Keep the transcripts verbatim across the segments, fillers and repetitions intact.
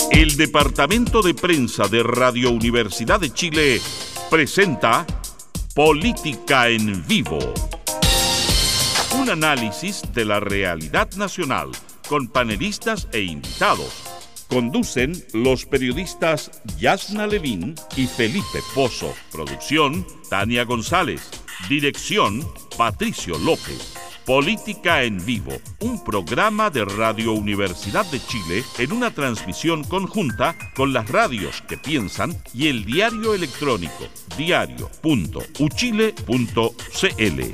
El Departamento de Prensa de Radio Universidad de Chile presenta Política en Vivo. Un análisis de la realidad nacional con panelistas e invitados. Conducen los periodistas Yasna Levín y Felipe Pozo. Producción, Tania González. Dirección, Patricio López. Política en Vivo, un programa de Radio Universidad de Chile en una transmisión conjunta con las radios que piensan y el diario electrónico diario punto u chile punto c l.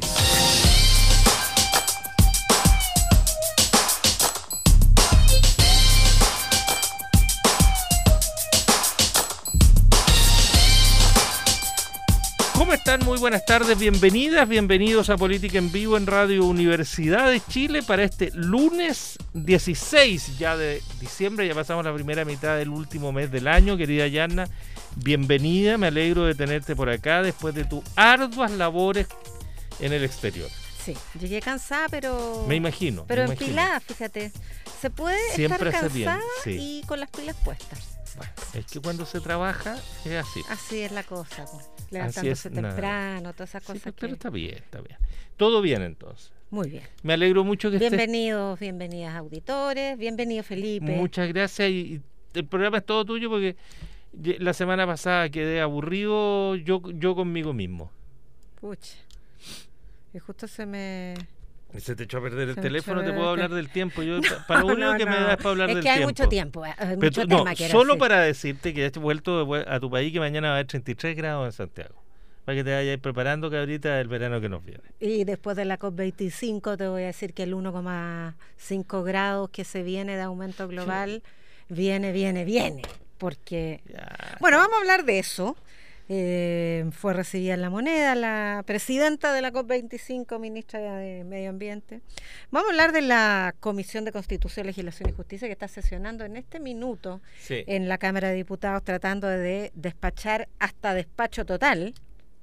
¿Cómo están? Muy buenas tardes, bienvenidas, bienvenidos a Política en Vivo en Radio Universidad de Chile para este lunes dieciséis ya de diciembre. Ya pasamos la primera mitad del último mes del año. Querida Yasna, bienvenida, me alegro de tenerte por acá después de tus arduas labores en el exterior. Sí, llegué cansada, pero... Me imagino. Pero me empilada, imagino. Fíjate. Se puede Siempre estar hace bien, cansada sí. y con las pilas puestas. Bueno, es que cuando se trabaja es así. Así es la cosa, pues. Así Levantándose es, temprano, nada. todas esas Sí, cosas. pero, que... pero está bien, está bien. Todo bien entonces. Muy bien. Me alegro mucho que estés. Bienvenidos, bienvenidas auditores, bienvenido Felipe. Muchas gracias y, y el programa es todo tuyo porque la semana pasada quedé aburrido yo, yo conmigo mismo. Pucha. Y justo se me... Se te echó a perder el Se me teléfono, echó a te puedo perder. hablar del tiempo. Yo, para lo único no, que me no. da es para hablar es del que hay tiempo. mucho tiempo, hay Pero mucho tú- tema no, que solo decir. para decirte que ya has vuelto a tu país, que mañana va a haber treinta y tres grados en Santiago. Para que te vayas preparando, cabrita, el verano que nos viene. Y después de la COP veinticinco te voy a decir que el uno coma cinco grados que se viene de aumento global viene, viene, viene. Porque, Ya. bueno, vamos a hablar de eso. Eh, fue recibida en La Moneda la presidenta de la COP veinticinco, ministra de Medio Ambiente. Vamos a hablar de la Comisión de Constitución, Legislación y Justicia que está sesionando en este minuto Sí. en la Cámara de Diputados tratando de despachar hasta despacho total.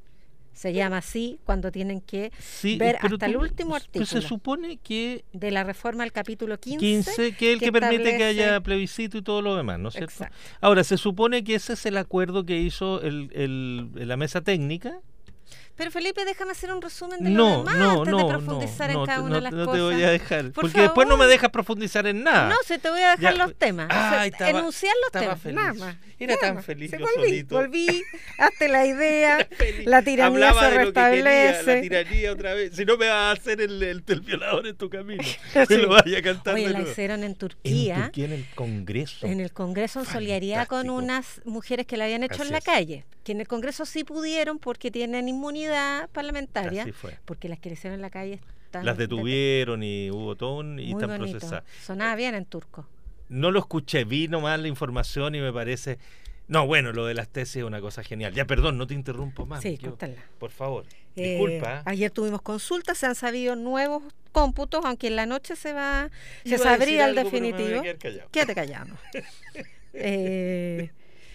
Se llama así cuando tienen que Sí, ver pero hasta el tú- último pues artículo se supone que de la reforma al capítulo quince. quince, que es el que, que permite que establece- haya plebiscito y todo lo demás, ¿no es cierto? Exacto. Ahora, se supone que ese es el acuerdo que hizo el, el- la mesa técnica. Pero Felipe, déjame hacer un resumen de No, lo demás no, antes no, de no, profundizar no, en cada te- una no, de las no cosas. te voy a dejar, Por porque después no me favor. dejas profundizar en nada. No, se te voy a dejar Ya, los temas. ay, O sea, estaba- enunciar los estaba temas. feliz. Nada más. Era Nada tan más. feliz Sí, yo volví, solito. volví, hazte la idea, Feliz. la tiranía Hablaba se de lo que quería, restablece. la tiranía otra vez. Si no me vas a hacer el, el, el violador en tu camino. Sí. Me lo vaya a cantar Oye, de la nuevo. hicieron en En Turquía, Turquía, en el Congreso. en el Congreso, en solidaridad con Fantástico. unas mujeres que la habían hecho Así en la es. calle, que en el Congreso sí pudieron porque tienen inmunidad parlamentaria, Así fue. porque las que le hicieron en la calle están... Las detuvieron y hubo todo un- y Muy están bonito. procesadas. Sonaba bien en turco. No lo escuché, vi nomás la información y me parece... No, bueno, lo de las tesis es una cosa genial. Ya, perdón, no te interrumpo más. Sí, Yo- córtala. por favor, Eh, disculpa. ayer tuvimos consultas, se han sabido nuevos cómputos, aunque en la noche se va, se Iba a sabría el decir algo, pero me voy a definitivo. quedar callado. Quédate callado. eh,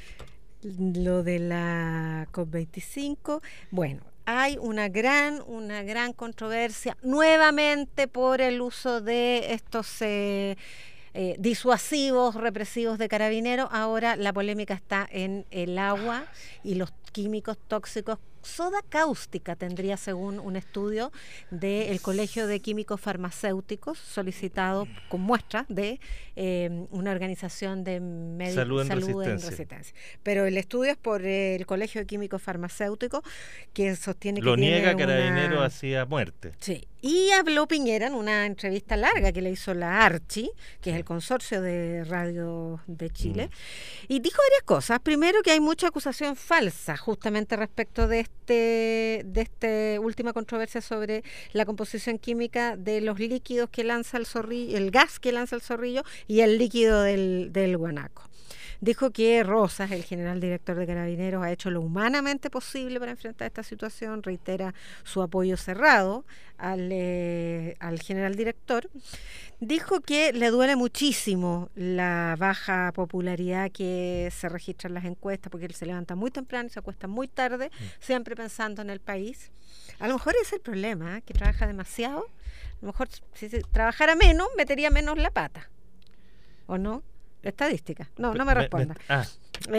lo de la COP veinticinco, bueno, hay una gran, una gran controversia nuevamente por el uso de estos eh, eh, disuasivos, represivos de carabineros. Ahora la polémica está en el agua y los químicos tóxicos. Soda cáustica tendría, según un estudio del Colegio de Químicos Farmacéuticos, solicitado con muestras de eh, una organización de medi- Salud en salud en Resistencia. resistencia. Pero el estudio es por el Colegio de Químicos Farmacéuticos, que sostiene Lo que niega tiene Carabinero una... hacia muerte. Sí, y habló Piñera en una entrevista larga que le hizo la Archi, que es el consorcio de radio de Chile, Mm. y dijo varias cosas. Primero, que hay mucha acusación falsa justamente respecto de este de esta última controversia sobre la composición química de los líquidos que lanza el zorrillo, el gas que lanza el zorrillo y el líquido del, del guanaco. Dijo que Rosas, el general director de Carabineros, ha hecho lo humanamente posible para enfrentar esta situación, reitera su apoyo cerrado al, eh, al general director. Dijo que le duele muchísimo la baja popularidad que se registra en las encuestas, porque él se levanta muy temprano y se acuesta muy tarde, mm. siempre pensando en el país. A lo mejor ese es el problema, ¿eh? Que trabaja demasiado. A lo mejor si, si trabajara menos, metería menos la pata, ¿o no? Estadística. No, no me responda. Me, me, ah.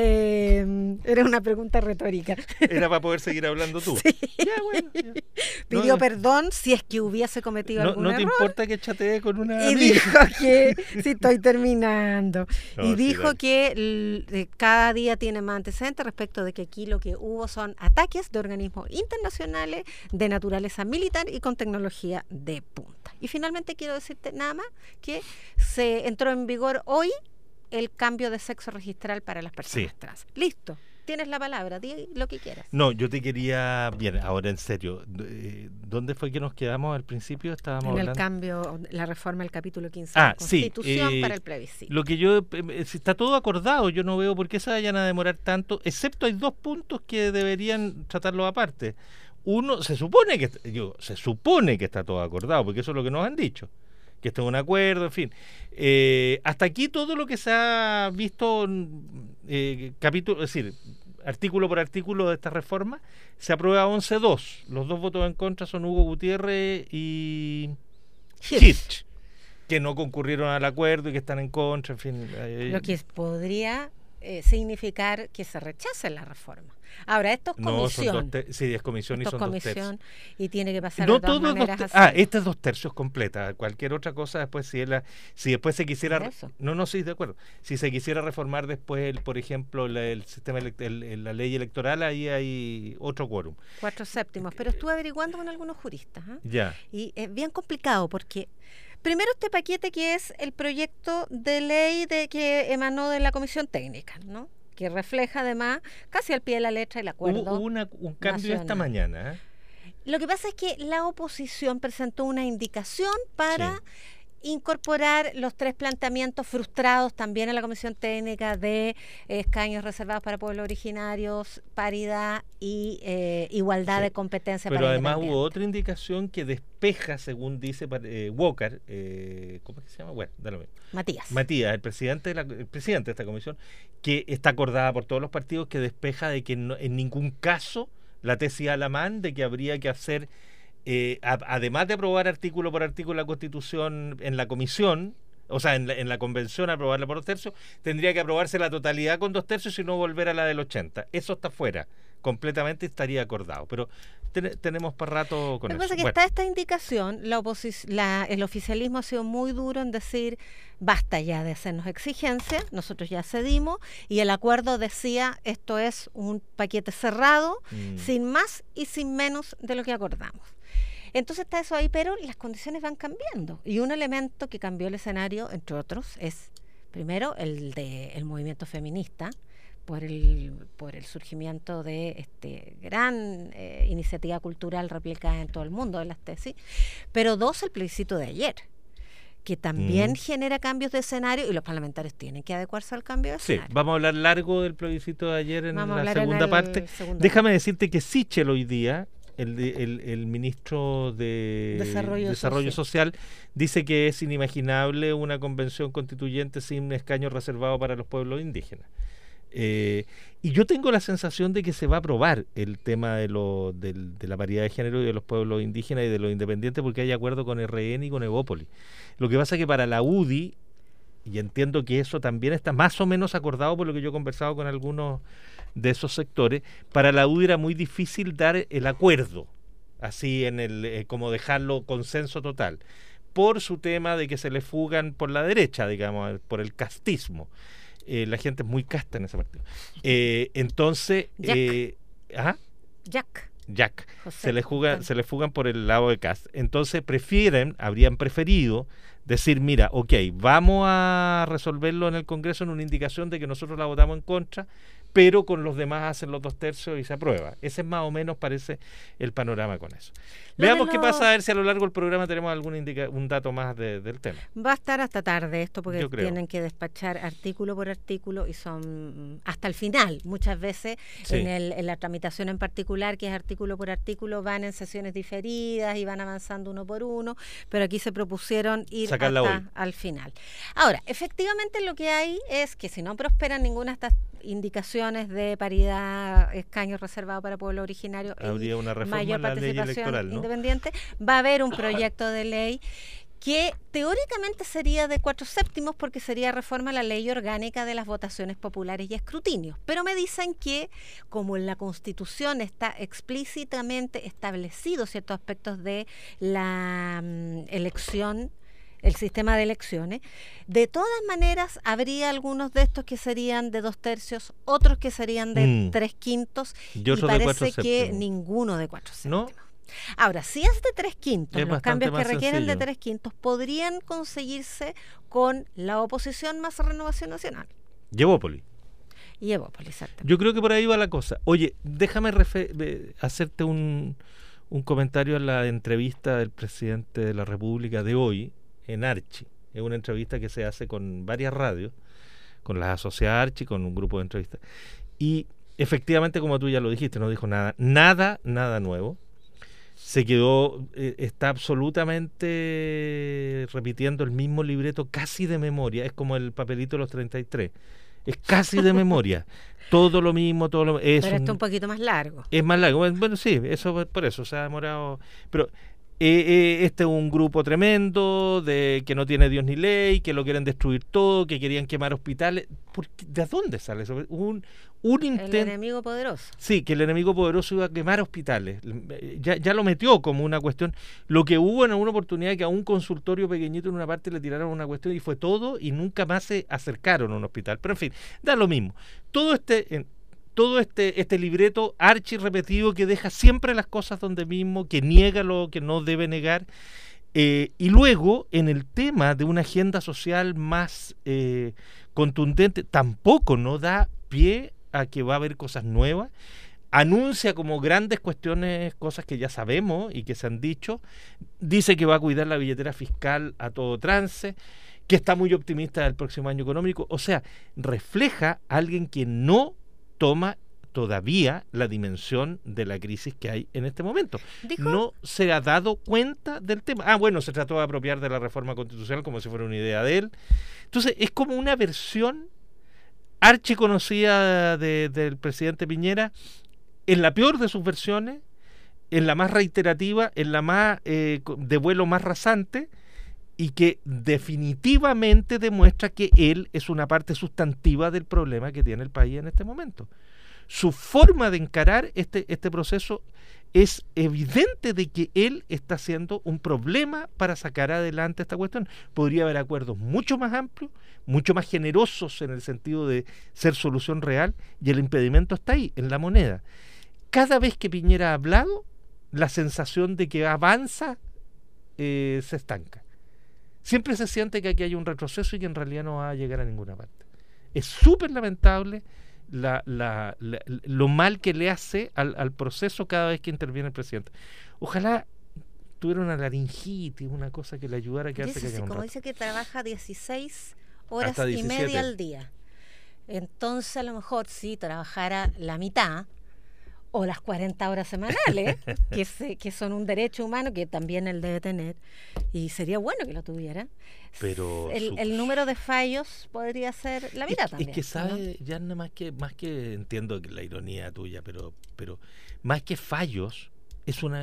Eh, era una pregunta retórica. Era para poder seguir hablando tú. Sí. Ya, bueno, ya. Pidió no, perdón si es que hubiese cometido no, algún no te error. importa que chatee con una Y amiga. dijo que, sí, estoy terminando, No, y sí, dijo dale. que l, cada día tiene más antecedentes respecto de que aquí lo que hubo son ataques de organismos internacionales de naturaleza militar y con tecnología de punta. Y finalmente quiero decirte nada más que se entró en vigor hoy el cambio de sexo registral para las personas Sí. trans. Listo, tienes la palabra, di lo que quieras. No, yo te quería, bien, ahora en serio, eh, ¿dónde fue que nos quedamos al principio? Estábamos En el hablando. cambio, la reforma del capítulo quince Ah, de la Constitución sí, eh, para el plebiscito. Lo que yo, eh, si está todo acordado, yo no veo por qué se vayan a demorar tanto, excepto hay dos puntos que deberían tratarlo aparte. Uno, se supone que, digo, se supone que está todo acordado, porque eso es lo que nos han dicho, que está un acuerdo, en fin. Eh, hasta aquí todo lo que se ha visto, eh, capítulo, es decir, artículo por artículo de esta reforma, se aprueba once dos. Los dos votos en contra son Hugo Gutiérrez y Hirsch, que no concurrieron al acuerdo y que están en contra, en fin. Eh, Lo que podría eh, significar que se rechace la reforma. Ahora, esto es no, comisión. son dos ter- sí, es comisión Esto y es son dos tercios. comisión y tiene que pasar No de todas todo es dos maneras ter- así. ah, esta es dos tercios completa. Cualquier otra cosa después, si es la, si después se quisiera, Por eso. no, no, sí, de acuerdo. Si se quisiera reformar después, el, por ejemplo, la, el sistema, elect- el, el- la ley electoral, ahí hay otro quórum. Cuatro séptimos. Pero estuve averiguando con algunos juristas. ¿eh? Ya. Y es bien complicado porque primero este paquete que es el proyecto de ley de que emanó de la comisión técnica, ¿no? Que refleja además casi al pie de la letra el acuerdo. Hubo una, un cambio nacional. esta mañana. ¿eh? Lo que pasa es que la oposición presentó una indicación para incorporar los tres planteamientos frustrados también en la comisión técnica de eh, escaños reservados para pueblos originarios, paridad y eh, igualdad Sí. de competencia Pero para además independientes. hubo otra indicación que despeja, según dice eh, Walker, eh, ¿cómo es que se llama? Bueno, da lo mismo. Matías. Matías, el presidente, de la, el presidente de esta comisión, que está acordada por todos los partidos, que despeja de que no, en ningún caso la tesis Alamán de que habría que hacer, eh, a, además de aprobar artículo por artículo la Constitución en la comisión, o sea, en la, en la convención aprobarla por dos tercios, tendría que aprobarse la totalidad con dos tercios y no volver a la del ochenta. Eso está fuera, completamente estaría acordado. Pero ten, tenemos para rato con Lo que eso. pasa es que Bueno. está esta indicación, la oposi- la, el oficialismo ha sido muy duro en decir basta ya de hacernos exigencias, nosotros ya cedimos y el acuerdo decía esto es un paquete cerrado, Mm. sin más y sin menos de lo que acordamos. Entonces está eso ahí, pero las condiciones van cambiando y un elemento que cambió el escenario, entre otros, es primero el de el movimiento feminista, por el, por el surgimiento de este gran eh, iniciativa cultural replicada en todo el mundo de las tesis, pero dos, el plebiscito de ayer, que también Mm. genera cambios de escenario y los parlamentarios tienen que adecuarse al cambio de Sí, escenario. vamos a hablar largo del plebiscito de ayer en Vamos a la hablar en segunda el parte. segundo Déjame decirte que Sichel hoy día, el, de- el, el ministro de Desarrollo Desarrollo Social. Social, dice que es inimaginable una convención constituyente sin escaño reservado para los pueblos indígenas. Eh, y yo tengo la sensación de que se va a aprobar el tema de, lo, del- de la paridad de género y de los pueblos indígenas y de los independientes porque hay acuerdo con R N y con Evópolis. Lo que pasa es que para la U D I, y entiendo que eso también está más o menos acordado por lo que yo he conversado con algunos de esos sectores, para la U D I era muy difícil dar el acuerdo, así en el eh, como dejarlo consenso total, por su tema de que se le fugan por la derecha, digamos, por el castismo. Eh, la gente es muy casta en ese partido. Eh, entonces, Jack. eh, ¿ajá? Jack, Jack, José, se le jugan, perdón. se le fugan por el lado de Cast. Entonces prefieren, habrían preferido decir, mira, ok, vamos a resolverlo en el Congreso en una indicación de que nosotros la votamos en contra, pero con los demás hacen los dos tercios y se aprueba. Ese es más o menos, parece, el panorama con eso. Lo Veamos de qué lo- pasa, a ver si a lo largo del programa tenemos algún indica un dato más de- del tema. va a estar hasta tarde esto porque Yo creo. tienen que despachar artículo por artículo y son mm, hasta el final. Muchas veces Sí. en, el, en la tramitación en particular, que es artículo por artículo, van en sesiones diferidas y van avanzando uno por uno, pero aquí se propusieron ir Sacarla hasta hoy. al final. Ahora, efectivamente lo que hay es que si no prosperan ninguna de estas indicaciones de paridad, escaños reservados para pueblo originario Habría una reforma mayor a la ley participación electoral, ¿no? independiente, va a haber un proyecto de ley que teóricamente sería de cuatro séptimos porque sería reforma a la ley orgánica de las votaciones populares y escrutinios. Pero me dicen que como en la Constitución está explícitamente establecido ciertos aspectos de la um, elección, el sistema de elecciones, de todas maneras habría algunos de estos que serían de dos tercios, otros que serían de mm. tres quintos, y, y parece que ninguno de cuatro séptimos. ¿No? Ahora, si es de tres quintos, es los cambios que requieren sencillo. de tres quintos podrían conseguirse con la oposición más Renovación Nacional. Y Evópolis. Y Evópolis, exactamente. Yo creo que por ahí va la cosa. Oye, déjame refer- hacerte un, un comentario a la entrevista del presidente de la República de hoy, en Archi. Es una entrevista que se hace con varias radios, con las asociadas Archi, con un grupo de entrevistas. Y efectivamente, como tú ya lo dijiste, no dijo nada, nada, nada nuevo. Se quedó, eh, está absolutamente repitiendo el mismo libreto casi de memoria. Es como el papelito de los treinta y tres. Es casi de memoria. Todo lo mismo, todo lo es Pero un, esto es un poquito más largo. Es más largo. Bueno, bueno sí, eso por eso se ha demorado. Pero Eh, eh, este es un grupo tremendo de que no tiene Dios ni ley, que lo quieren destruir todo, que querían quemar hospitales. ¿Por qué? ¿De dónde sale eso? Un, un intento. El enemigo poderoso. Sí, que el enemigo poderoso iba a quemar hospitales. Ya, ya lo metió como una cuestión. Lo que hubo en alguna oportunidad que a un consultorio pequeñito en una parte le tiraron una cuestión y fue todo y nunca más se acercaron a un hospital. Pero en fin, da lo mismo. Todo este... En, todo este este libreto archi repetido que deja siempre las cosas donde mismo, que niega lo que no debe negar, eh, y luego en el tema de una agenda social más eh, contundente tampoco no da pie a que va a haber cosas nuevas, anuncia como grandes cuestiones cosas que ya sabemos y que se han dicho, dice que va a cuidar la billetera fiscal a todo trance, que está muy optimista del próximo año económico, o sea, refleja a alguien que no toma todavía la dimensión de la crisis que hay en este momento. ¿Dijo? No se ha dado cuenta del tema. Ah, bueno, se trató de apropiar de la reforma constitucional como si fuera una idea de él. Entonces, es como una versión archiconocida de, del presidente Piñera, en la peor de sus versiones, en la más reiterativa, en la más eh, de vuelo más rasante, y que definitivamente demuestra que él es una parte sustantiva del problema que tiene el país en este momento. Su forma de encarar este, este proceso es evidente de que él está siendo un problema para sacar adelante esta cuestión. Podría haber acuerdos mucho más amplios, mucho más generosos en el sentido de ser solución real, y el impedimento está ahí, en la moneda. Cada vez que Piñera ha hablado, la sensación de que avanza eh, se estanca. Siempre se siente que aquí hay un retroceso y que en realidad no va a llegar a ninguna parte. Es súper lamentable la, la, la, lo mal que le hace al, al proceso cada vez que interviene el presidente. Ojalá tuviera una laringitis, una cosa que le ayudara a quedarse callado un rato. Como dice que trabaja dieciséis horas y media al día. Entonces a lo mejor si trabajara la mitad o las cuarenta horas semanales, que, se, que son un derecho humano que también él debe tener, y sería bueno que lo tuviera. Pero el, su... el número de fallos podría ser la mitad es, también. Es que sabe, ¿no? Ya nada más que, más que entiendo que la ironía tuya, pero, pero más que fallos, es una,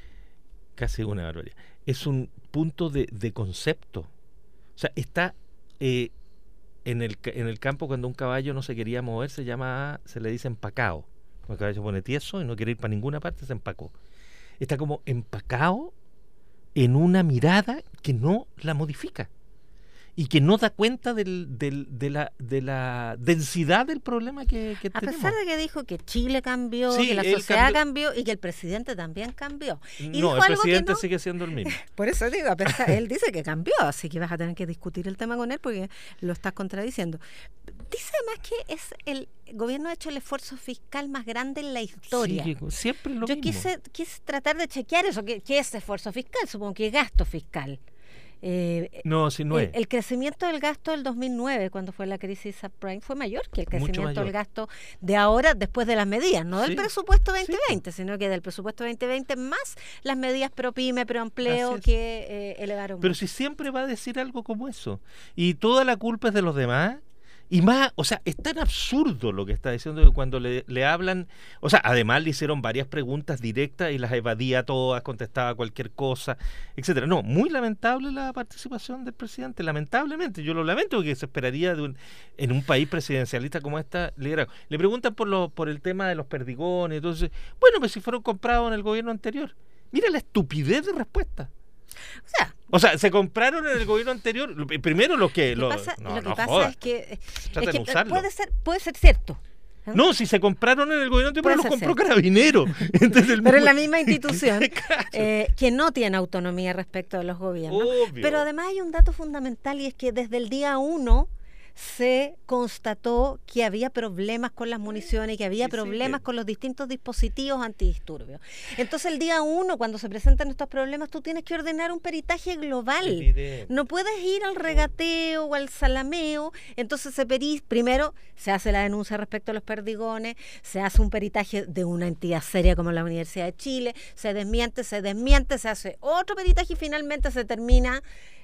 casi una barbaridad, es un punto de, de concepto. O sea, está eh, en, el, en el campo cuando un caballo no se quería mover, se llama, se le dice empacado. El caballo se pone tieso y no quiere ir para ninguna parte, se empacó. Está como empacado en una mirada que no la modifica y que no da cuenta del, del, de, la, de la densidad del problema que, que a tenemos. A pesar de que dijo que Chile cambió, sí, que la sociedad cambió, cambió y que el presidente también cambió. Y no, dijo el algo presidente que no... sigue siendo el mismo. Por eso digo, a pesar, él dice que cambió, así que vas a tener que discutir el tema con él porque lo estás contradiciendo. Dice además que es el gobierno ha hecho el esfuerzo fiscal más grande en la historia. Sí, siempre lo Yo mismo. quise, quise tratar de chequear eso, ¿qué, qué es esfuerzo fiscal? Supongo que es gasto fiscal. Eh, no, si no el, es. El crecimiento del gasto del dos mil nueve, cuando fue la crisis subprime, fue mayor que el crecimiento del gasto de ahora después de las medidas, no del sí, presupuesto veinte veinte, sí. Sino que del presupuesto veinte veinte más las medidas pro pyme, pro empleo que eh, elevaron. Pero mucho. Si siempre va a decir algo como eso, y toda la culpa es de los demás, Y más, o sea, es tan absurdo lo que está diciendo que cuando le, le hablan, o sea, además le hicieron varias preguntas directas y las evadía todas, contestaba cualquier cosa, etcétera. No, muy lamentable la participación del presidente, lamentablemente, yo lo lamento porque se esperaría de un, en un país presidencialista como esta, liderazgo. Le preguntan por lo, por el tema de los perdigones, entonces, bueno, pues si fueron comprados en el gobierno anterior. Mira la estupidez de respuesta. O sea, O sea, se compraron en el gobierno anterior. Primero los que... lo que Lo, pasa, no, lo que no pasa jodas. es que, Trata es de que usarlo. puede ser puede ser cierto. ¿eh? No, si se compraron en el gobierno anterior, Puede pero los ser compró cierto. Carabineros. Entonces, el Pero mismo- es la misma institución Claro. eh, que no tiene autonomía respecto de los gobiernos. Obvio. Pero además hay un dato fundamental y es que desde el día uno se constató que había problemas con las municiones, que había Y problemas sigue. con los distintos dispositivos antidisturbios. Entonces el día uno, cuando se presentan estos problemas, tú tienes que ordenar un peritaje global. Evidente. No puedes ir al regateo o al salameo. Entonces se peri- primero se hace la denuncia respecto a los perdigones, se hace un peritaje de una entidad seria como la Universidad de Chile, se desmiente, se desmiente, se hace otro peritaje y finalmente se termina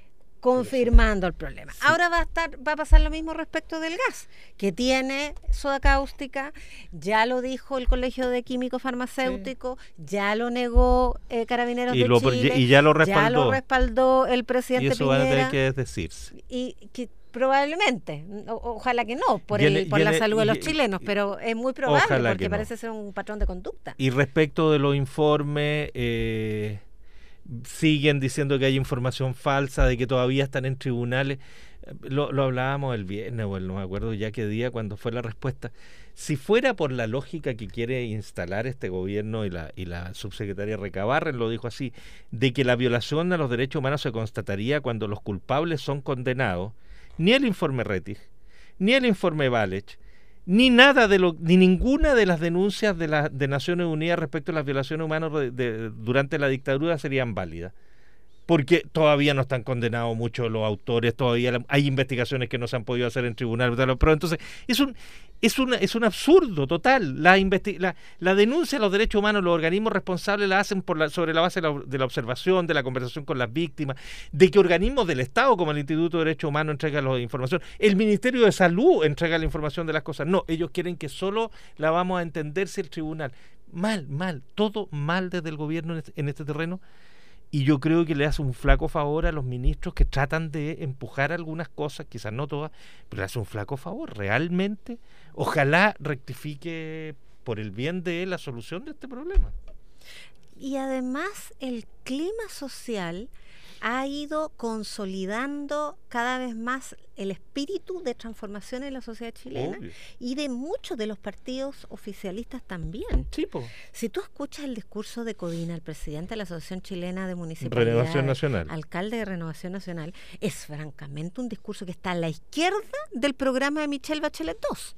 confirmando el problema. Ahora va a estar, va a pasar lo mismo respecto del gas, que tiene soda cáustica, ya lo dijo el Colegio de Químicos Farmacéuticos, ya lo negó eh, Carabineros Y, de lo, Chile, y ya lo ya respaldó. lo respaldó el y presidente eso van a Piñera, tener que desdecirse. y que probablemente, o- ojalá que no, por, Y en- el, y por en la el- salud de los y- chilenos, pero es muy probable Ojalá porque que no. parece ser un patrón de conducta. Y respecto de los informes, eh, siguen diciendo que hay información falsa, de que todavía están en tribunales. Lo, lo hablábamos el viernes, o el, no me acuerdo ya qué día, cuando fue la respuesta. Si fuera por la lógica que quiere instalar este gobierno, y la, y la subsecretaria Recabarren lo dijo así, de que la violación a los derechos humanos se constataría cuando los culpables son condenados, ni el informe Rettig, ni el informe Valech, ni nada de lo, ni ninguna de las denuncias de las de Naciones Unidas respecto a las violaciones humanas de, de, durante la dictadura serían válidas, porque todavía no están condenados muchos los autores, todavía la, hay investigaciones que no se han podido hacer en tribunal, pero entonces es un es un es un absurdo total. La, investi la, la denuncia de los derechos humanos, los organismos responsables la hacen por la, sobre la base de la, de la observación, de la conversación con las víctimas, de que organismos del Estado como el Instituto de Derechos Humanos entregan la información, el Ministerio de Salud entrega la información de las cosas. No, ellos quieren que solo la vamos a entender si el tribunal. Mal, mal, todo mal desde el gobierno en este, en este terreno. Y yo creo que le hace un flaco favor a los ministros que tratan de empujar algunas cosas, quizás no todas, pero le hace un flaco favor. Realmente, ojalá rectifique por el bien de la solución de este problema. Y además el clima social ha ido consolidando cada vez más el espíritu de transformación en la sociedad chilena. Obvio. Y de muchos de los partidos oficialistas también. Sí, po. Si tú escuchas el discurso de Codina, el presidente de la Asociación Chilena de Municipalidades, Renovación Nacional. alcalde de Renovación Nacional, es francamente un discurso que está a la izquierda del programa de Michelle Bachelet dos.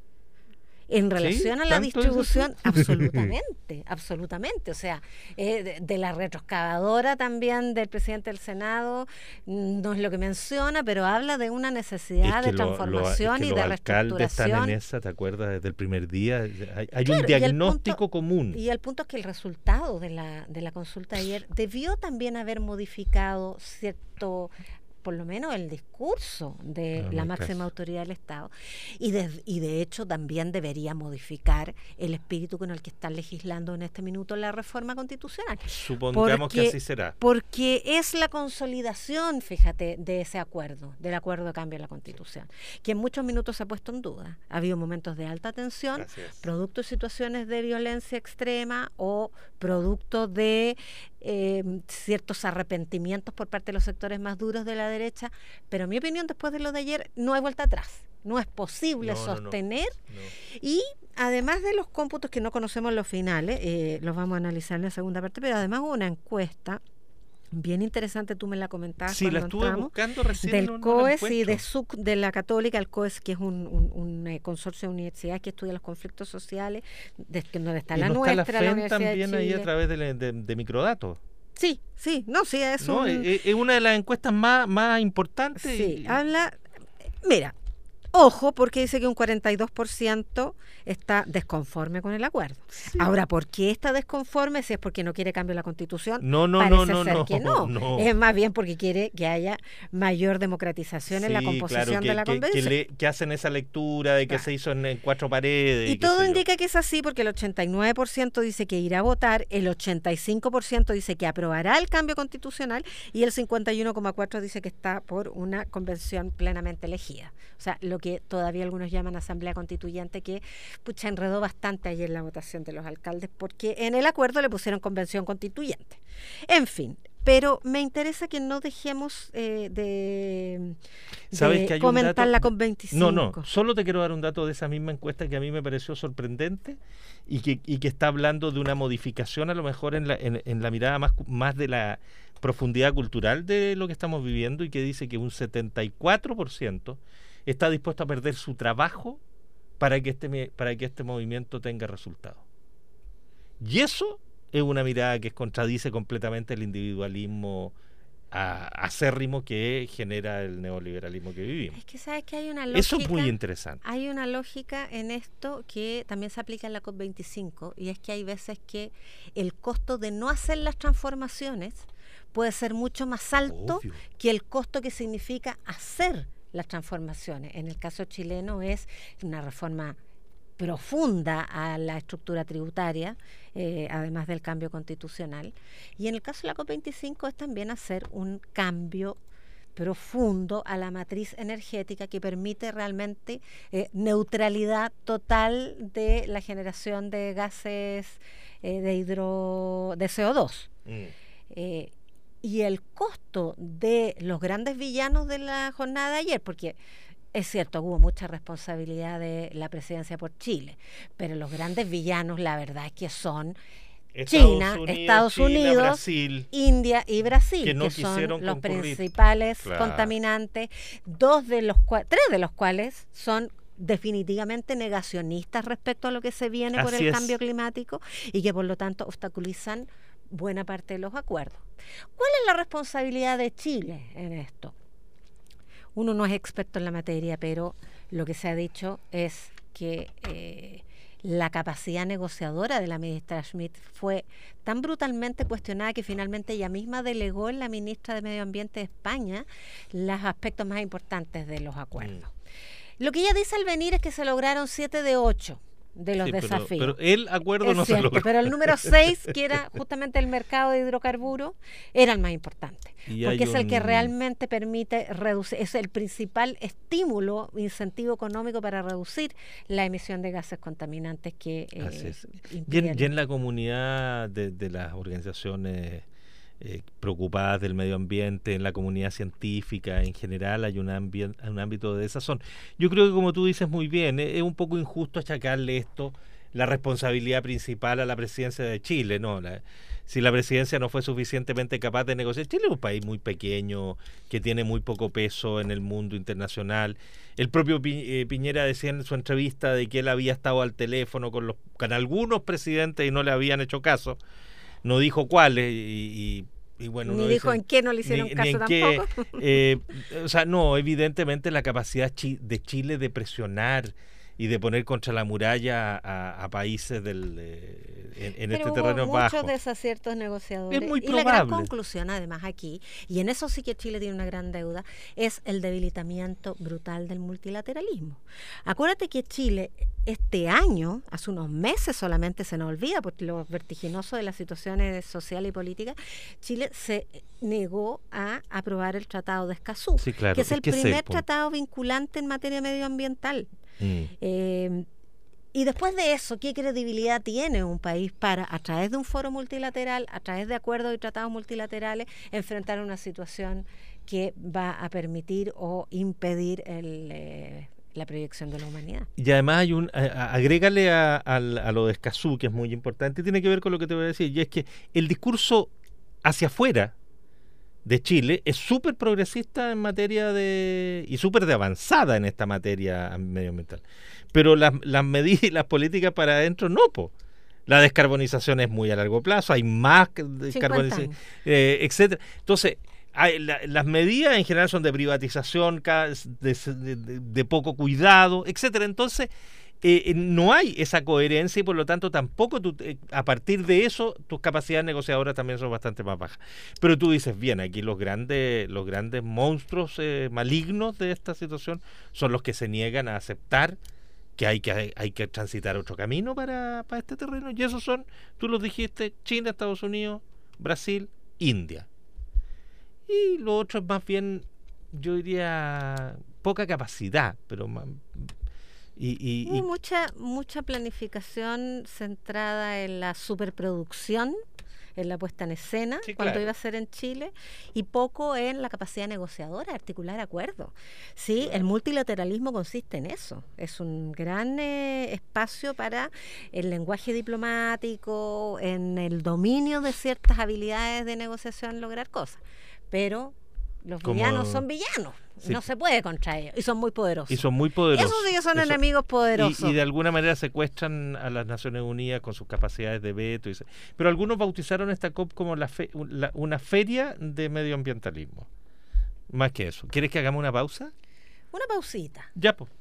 En relación a la ¿tanto distribución, es eso? absolutamente, absolutamente. O sea, eh, de, de la retroexcavadora también del presidente del Senado, mm, no es lo que menciona, pero habla de una necesidad Es que de lo- lo- transformación es que y los de alcaldes están reestructuración. en esa, ¿te acuerdas? Desde el primer día. Hay, hay Claro, un y el diagnóstico punto- común. Y el punto es que el resultado de la, de la consulta de ayer debió también haber modificado cierto, por lo menos el discurso de No, no la hay máxima caso. autoridad del Estado. Y de, y de hecho también debería modificar el espíritu con el que están legislando en este minuto la reforma constitucional. Supongamos que Porque- así será. Porque es la consolidación, fíjate, de ese acuerdo, del acuerdo de cambio de la Constitución, que en muchos minutos se ha puesto en duda. Ha habido momentos de alta tensión, Así es. producto de situaciones de violencia extrema o producto de eh, ciertos arrepentimientos por parte de los sectores más duros de la derecha, pero en mi opinión, después de lo de ayer, no hay vuelta atrás. No es posible No, no, no. sostener. No. Y además de los cómputos que no conocemos los finales, eh, los vamos a analizar en la segunda parte, pero además hubo una encuesta bien interesante, tú me la comentabas Sí, cuando la estuve entramos, buscando recién. del no- no la COES y encuentro. de SUC, de la Católica, el COES, que es un, un, un, eh, consorcio de universidades que estudia los conflictos sociales, de, que donde está Y la no está nuestra, la la FEN Universidad de también ahí Chile. a través de, de, de microdatos. Sí, sí, no, sí, es No, un... es, es una de las encuestas más, más importantes. Sí, y- habla... Mira, Ojo, porque dice que un cuarenta y dos por ciento está desconforme con el acuerdo. Sí. Ahora, ¿por qué está desconforme? Si es porque no quiere cambio de la Constitución, no, no, parece no, no, ser no, que no. no. Es más bien porque quiere que haya mayor democratización sí, en la composición claro, que, de la que, convención. Que, le, que hacen esa lectura de que claro. se hizo en, en cuatro paredes. Y, y todo indica yo. que es así porque el ochenta y nueve por ciento dice que irá a votar, el ochenta y cinco por ciento dice que aprobará el cambio constitucional y el cincuenta y uno coma cuatro por ciento dice que está por una convención plenamente elegida. O sea, lo que todavía algunos llaman asamblea constituyente, que pucha enredó bastante ayer la votación de los alcaldes porque en el acuerdo le pusieron convención constituyente. En fin, pero me interesa que no dejemos eh, de, de que comentar dato, la COP veinticinco. No, no, solo te quiero dar un dato de esa misma encuesta que a mí me pareció sorprendente y que, y que está hablando de una modificación a lo mejor en la, en, en la mirada más, más de la profundidad cultural de lo que estamos viviendo, y que dice que un setenta y cuatro por ciento está dispuesto a perder su trabajo para que este, para que este movimiento tenga resultados. Y eso es una mirada que contradice completamente el individualismo a, acérrimo que genera el neoliberalismo que vivimos. Es que sabes que hay una lógica. Eso es muy interesante. Hay una lógica en esto que también se aplica en la COP veinticinco, y es que hay veces que el costo de no hacer las transformaciones puede ser mucho más alto Obvio. que el costo que significa hacer las transformaciones. En el caso chileno es una reforma profunda a la estructura tributaria, eh, además del cambio constitucional. Y en el caso de la COP veinticinco es también hacer un cambio profundo a la matriz energética que permite realmente eh, neutralidad total de la generación de gases eh, de hidro de C O dos. Mm. Eh, y el costo de los grandes villanos de la jornada de ayer, porque es cierto, hubo mucha responsabilidad de la presidencia por Chile, pero los grandes villanos, la verdad es que son Estados China, Unidos, Estados China, Unidos, Brasil, India y Brasil, que, no que son los concurrir. principales claro. contaminantes, dos de los cuales, tres de los cuales son definitivamente negacionistas respecto a lo que se viene Así por el es. cambio climático, y que por lo tanto obstaculizan buena parte de los acuerdos. ¿Cuál es la responsabilidad de Chile en esto? Uno no es experto en la materia, pero lo que se ha dicho es que eh, la capacidad negociadora de la ministra Schmidt fue tan brutalmente cuestionada que finalmente ella misma delegó en la ministra de Medio Ambiente de España los aspectos más importantes de los acuerdos. Mm. Lo que ella dice al venir es que se lograron siete de ocho de los sí, desafíos. Pero, pero el acuerdo es no cierto, se logró. Pero el número seis, que era justamente el mercado de hidrocarburos, era el más importante. Y porque es un... el que realmente permite reducir, es el principal estímulo, incentivo económico para reducir la emisión de gases contaminantes que eh, es. y, en, y en la comunidad de, de las organizaciones eh, preocupadas del medio ambiente, en la comunidad científica en general, hay un, ambi- un ámbito de desazón. Yo creo que, como tú dices muy bien, es, es un poco injusto achacarle esto, la responsabilidad principal a la presidencia de Chile, ¿no? La, si la presidencia no fue suficientemente capaz de negociar, Chile es un país muy pequeño, que tiene muy poco peso en el mundo internacional. El propio Pi, eh, Piñera decía en su entrevista de que él había estado al teléfono con, los, con algunos presidentes y no le habían hecho caso. No dijo cuáles y, y, y bueno, ni no dijo dice, en qué no le hicieron ni, caso ni en tampoco. Qué, eh, o sea, no, evidentemente la capacidad chi- de Chile de presionar y de poner contra la muralla a, a países del eh, en, en este terreno bajo. Muchos desaciertos negociadores. Es muy y probable. La gran conclusión, además, aquí, y en eso sí que Chile tiene una gran deuda, es el debilitamiento brutal del multilateralismo. Acuérdate que Chile este año, hace unos meses solamente, se nos olvida por lo vertiginoso de las situaciones sociales y políticas, Chile se negó a aprobar el Tratado de Escazú, sí, claro, que es, es el que primer es el tratado vinculante en materia medioambiental. Mm. Eh, y después de eso, ¿qué credibilidad tiene un país para, a través de un foro multilateral, a través de acuerdos y tratados multilaterales, enfrentar una situación que va a permitir o impedir el, eh, la proyección de la humanidad? Y además hay un, a, agrégale a, a, a lo de Escazú, que es muy importante, y tiene que ver con lo que te voy a decir, y es que el discurso hacia afuera de Chile es súper progresista en materia de y súper de avanzada en esta materia medioambiental, pero las, las medidas y las políticas para adentro no, po. La descarbonización es muy a largo plazo, hay más descarbonización, eh, etcétera. Entonces hay, la, las medidas en general son de privatización, de, de, de, de poco cuidado, etcétera. Entonces, eh, no hay esa coherencia y por lo tanto tampoco tú, eh, a partir de eso tus capacidades negociadoras también son bastante más bajas. Pero tú dices, bien, aquí los grandes, los grandes monstruos eh, malignos de esta situación son los que se niegan a aceptar que hay que hay, hay que transitar otro camino para, para este terreno, y esos son, tú los dijiste, China, Estados Unidos, Brasil, India. Y lo otro es más bien, yo diría, poca capacidad, pero más, y, y, y mucha mucha planificación centrada en la superproducción, en la puesta en escena, sí, cuando claro. iba a ser en Chile, y poco en la capacidad negociadora, articular acuerdos. Sí, claro. El multilateralismo consiste en eso, es un gran eh, espacio para el lenguaje diplomático, en el dominio de ciertas habilidades de negociación, lograr cosas, pero los Como... villanos son villanos. Sí. No se puede contra ellos. Y son muy poderosos. Y son muy poderosos. Esos sí que son Eso, enemigos poderosos. Y, y de alguna manera secuestran a las Naciones Unidas con sus capacidades de veto. Y se, pero algunos bautizaron esta COP como la fe, la, una feria de medioambientalismo. Más que eso. ¿Quieres que hagamos una pausa? Una pausita. Ya, pues.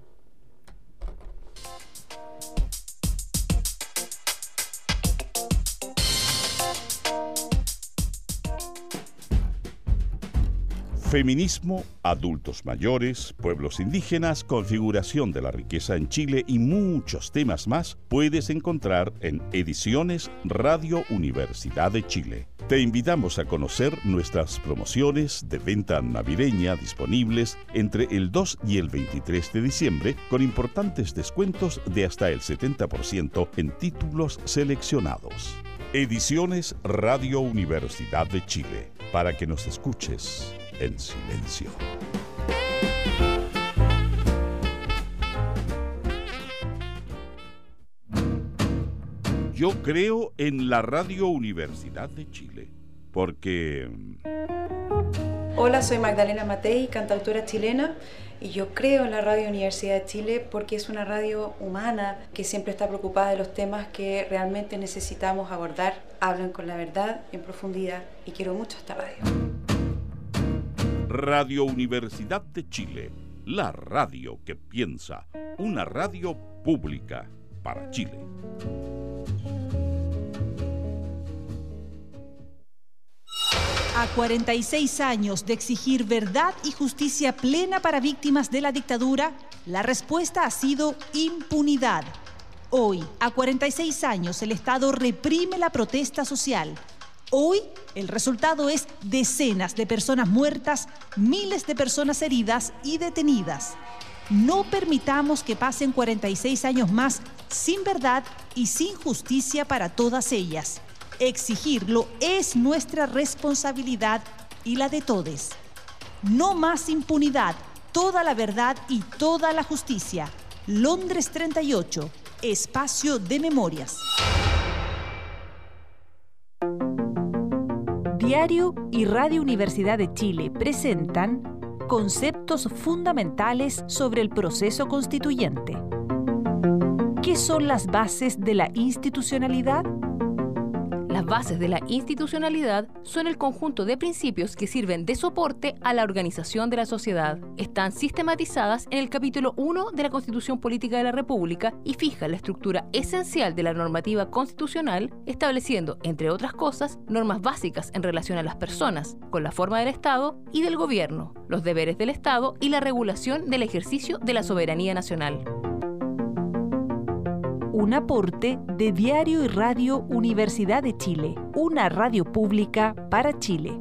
Feminismo, adultos mayores, pueblos indígenas, configuración de la riqueza en Chile y muchos temas más puedes encontrar en Ediciones Radio Universidad de Chile. Te invitamos a conocer nuestras promociones de venta navideña disponibles entre el dos y el veintitrés de diciembre con importantes descuentos de hasta el setenta por ciento en títulos seleccionados. Ediciones Radio Universidad de Chile, para que nos escuches en silencio. Yo creo en la Radio Universidad de Chile, porque... Hola, soy Magdalena Matei, cantautora chilena, y yo creo en la Radio Universidad de Chile porque es una radio humana que siempre está preocupada de los temas que realmente necesitamos abordar. Hablan con la verdad en profundidad y quiero mucho esta radio. Radio Universidad de Chile, la radio que piensa, una radio pública para Chile. A cuarenta y seis años de exigir verdad y justicia plena para víctimas de la dictadura, la respuesta ha sido impunidad. Hoy, a cuarenta y seis años, el Estado reprime la protesta social. Hoy, el resultado es decenas de personas muertas, miles de personas heridas y detenidas. No permitamos que pasen cuarenta y seis años más sin verdad y sin justicia para todas ellas. Exigirlo es nuestra responsabilidad y la de todos. No más impunidad, toda la verdad y toda la justicia. Londres treinta y ocho, espacio de memorias. Diario y Radio Universidad de Chile presentan conceptos fundamentales sobre el proceso constituyente. ¿Qué son las bases de la institucionalidad? Las bases de la institucionalidad son el conjunto de principios que sirven de soporte a la organización de la sociedad. Están sistematizadas en el capítulo uno de la Constitución Política de la República y fijan la estructura esencial de la normativa constitucional, estableciendo, entre otras cosas, normas básicas en relación a las personas, con la forma del Estado y del gobierno, los deberes del Estado y la regulación del ejercicio de la soberanía nacional. Un aporte de Diario y Radio Universidad de Chile, una radio pública para Chile.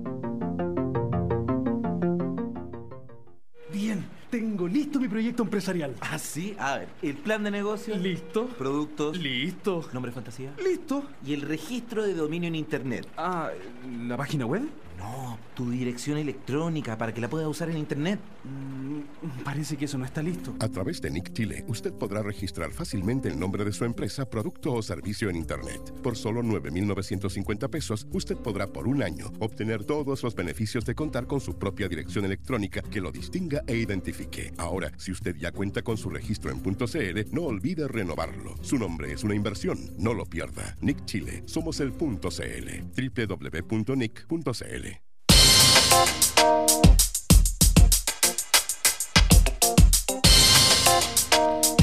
Bien, tengo listo mi proyecto empresarial. Ah, sí, a ver, el plan de negocio. Listo. Productos. Listo. Nombre de fantasía. Listo. Y el registro de dominio en internet. Ah, ¿la página web? No, tu dirección electrónica para que la puedas usar en internet. Mm, parece que eso no está listo. A través de Nick Chile, usted podrá registrar fácilmente el nombre de su empresa, producto o servicio en internet. Por solo nueve mil novecientos cincuenta pesos, usted podrá por un año obtener todos los beneficios de contar con su propia dirección electrónica que lo distinga e identifique. Ahora, si usted ya cuenta con su registro en .cl, no olvide renovarlo. Su nombre es una inversión, no lo pierda. Nick Chile, somos el .cl. doble u doble u doble u punto nick punto c l.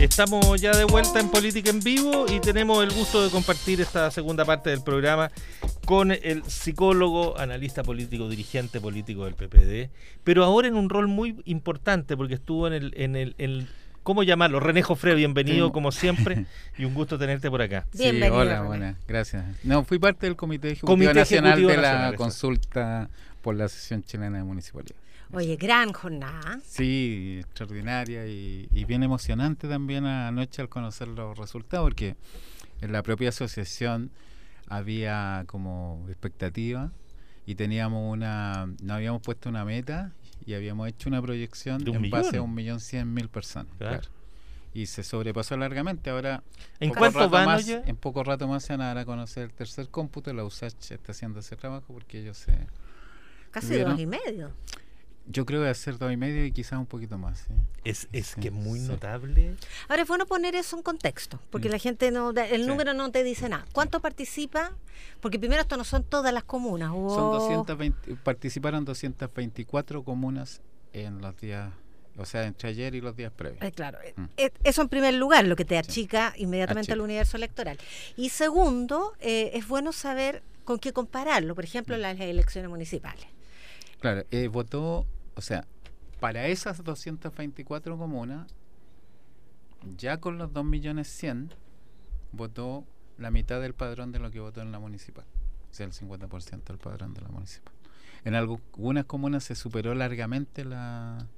Estamos ya de vuelta en Política en Vivo y tenemos el gusto de compartir esta segunda parte del programa con el psicólogo, analista político, dirigente político del P P D, pero ahora en un rol muy importante porque estuvo en el, en el, en el ¿cómo llamarlo? René Jofré, bienvenido sí. como siempre y un gusto tenerte por acá. Sí, bienvenido. Hola, buenas, gracias. No, fui parte del Comité Ejecutivo Comité Nacional Ejecutivo de Nacional, la eso. Consulta por la Asociación Chilena de Municipalidad. Oye, gran jornada. Sí, extraordinaria y, y bien emocionante también anoche al conocer los resultados, porque en la propia asociación había como expectativa y teníamos una, nos habíamos puesto una meta y habíamos hecho una proyección en millón? base a un millón cien mil personas. Claro. Claro. Y se sobrepasó largamente. Ahora, ¿en cuánto van más, en poco rato más se van a dar a conocer el tercer cómputo. La U S A C está haciendo ese trabajo porque ellos se... Casi tuvieron, dos y medio. Yo creo que va a ser dos y medio y quizás un poquito más. ¿sí? Es, es sí, que muy sí. notable. Ahora es bueno poner eso en contexto, porque sí. la gente no, el sí. número no te dice nada. ¿Cuánto sí. participa? Porque primero esto no son todas las comunas. Hubo... Son doscientos veinte, participaron doscientas veinticuatro comunas en los días, o sea, entre ayer y los días previos. Eh, claro, mm. eh, eso en primer lugar, lo que te achica sí. inmediatamente al universo electoral. Y segundo, eh, es bueno saber con qué compararlo, por ejemplo, mm. las elecciones municipales. Claro, eh, votó, o sea, para esas doscientas veinticuatro comunas, ya con los dos millones cien, votó la mitad del padrón de lo que votó en la municipal, o sea, el cincuenta por ciento del padrón de la municipal. En algunas comunas se superó largamente la,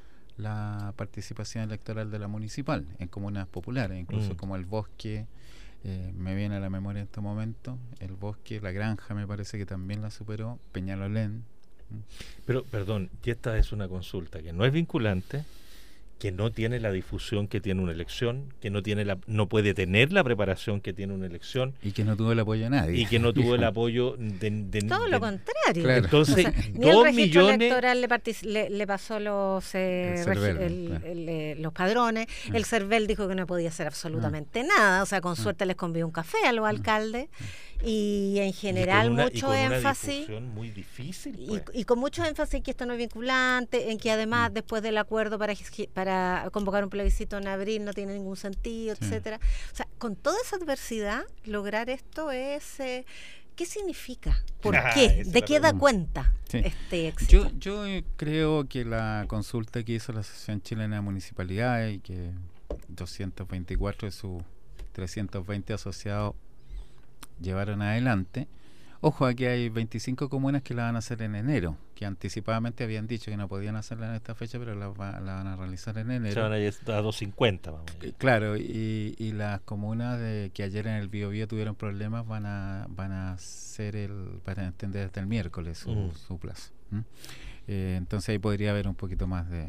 la participación electoral de la municipal, en comunas populares, incluso mm. como el Bosque, eh, me viene a la memoria en este momento, el Bosque, La Granja me parece que también la superó, Peñalolén. Pero, perdón, y esta es una consulta que no es vinculante, que no tiene la difusión que tiene una elección, que no tiene la, no puede tener la preparación que tiene una elección. Y que no tuvo el apoyo de nadie. Y que no tuvo el apoyo de... de Todo de, lo contrario. Claro. Entonces, o sea, ni dos el registro millones... electoral le, le, le pasó los, eh, el Cervel, el, claro. el, el, los padrones. Ah. El Cervel dijo que no podía hacer absolutamente ah. nada. O sea, con ah. suerte les convió un café a los ah. alcaldes. Y en general y una, mucho y con énfasis una muy difícil, pues. y, y con mucho énfasis que esto no es vinculante, en que además mm. después del acuerdo para, para convocar un plebiscito en abril no tiene ningún sentido, sí. etcétera. O sea, con toda esa adversidad, lograr esto es... Eh, ¿qué significa? ¿Por ah, qué? ¿De qué da cuenta sí. este éxito? Yo, yo creo que la consulta que hizo la Asociación Chilena de Municipalidades y que doscientos veinticuatro de sus trescientos veinte asociados llevaron adelante. Ojo, aquí hay veinticinco comunas que la van a hacer en enero, que anticipadamente habían dicho que no podían hacerla en esta fecha, pero la, va, la van a realizar en enero. Se van a ir a doscientos cincuenta, vamos. Claro, y, y las comunas de que ayer en el Biobío tuvieron problemas van a van a hacer el van a extender hasta el miércoles su, mm. su plazo. ¿Mm? Eh, entonces ahí podría haber un poquito más de...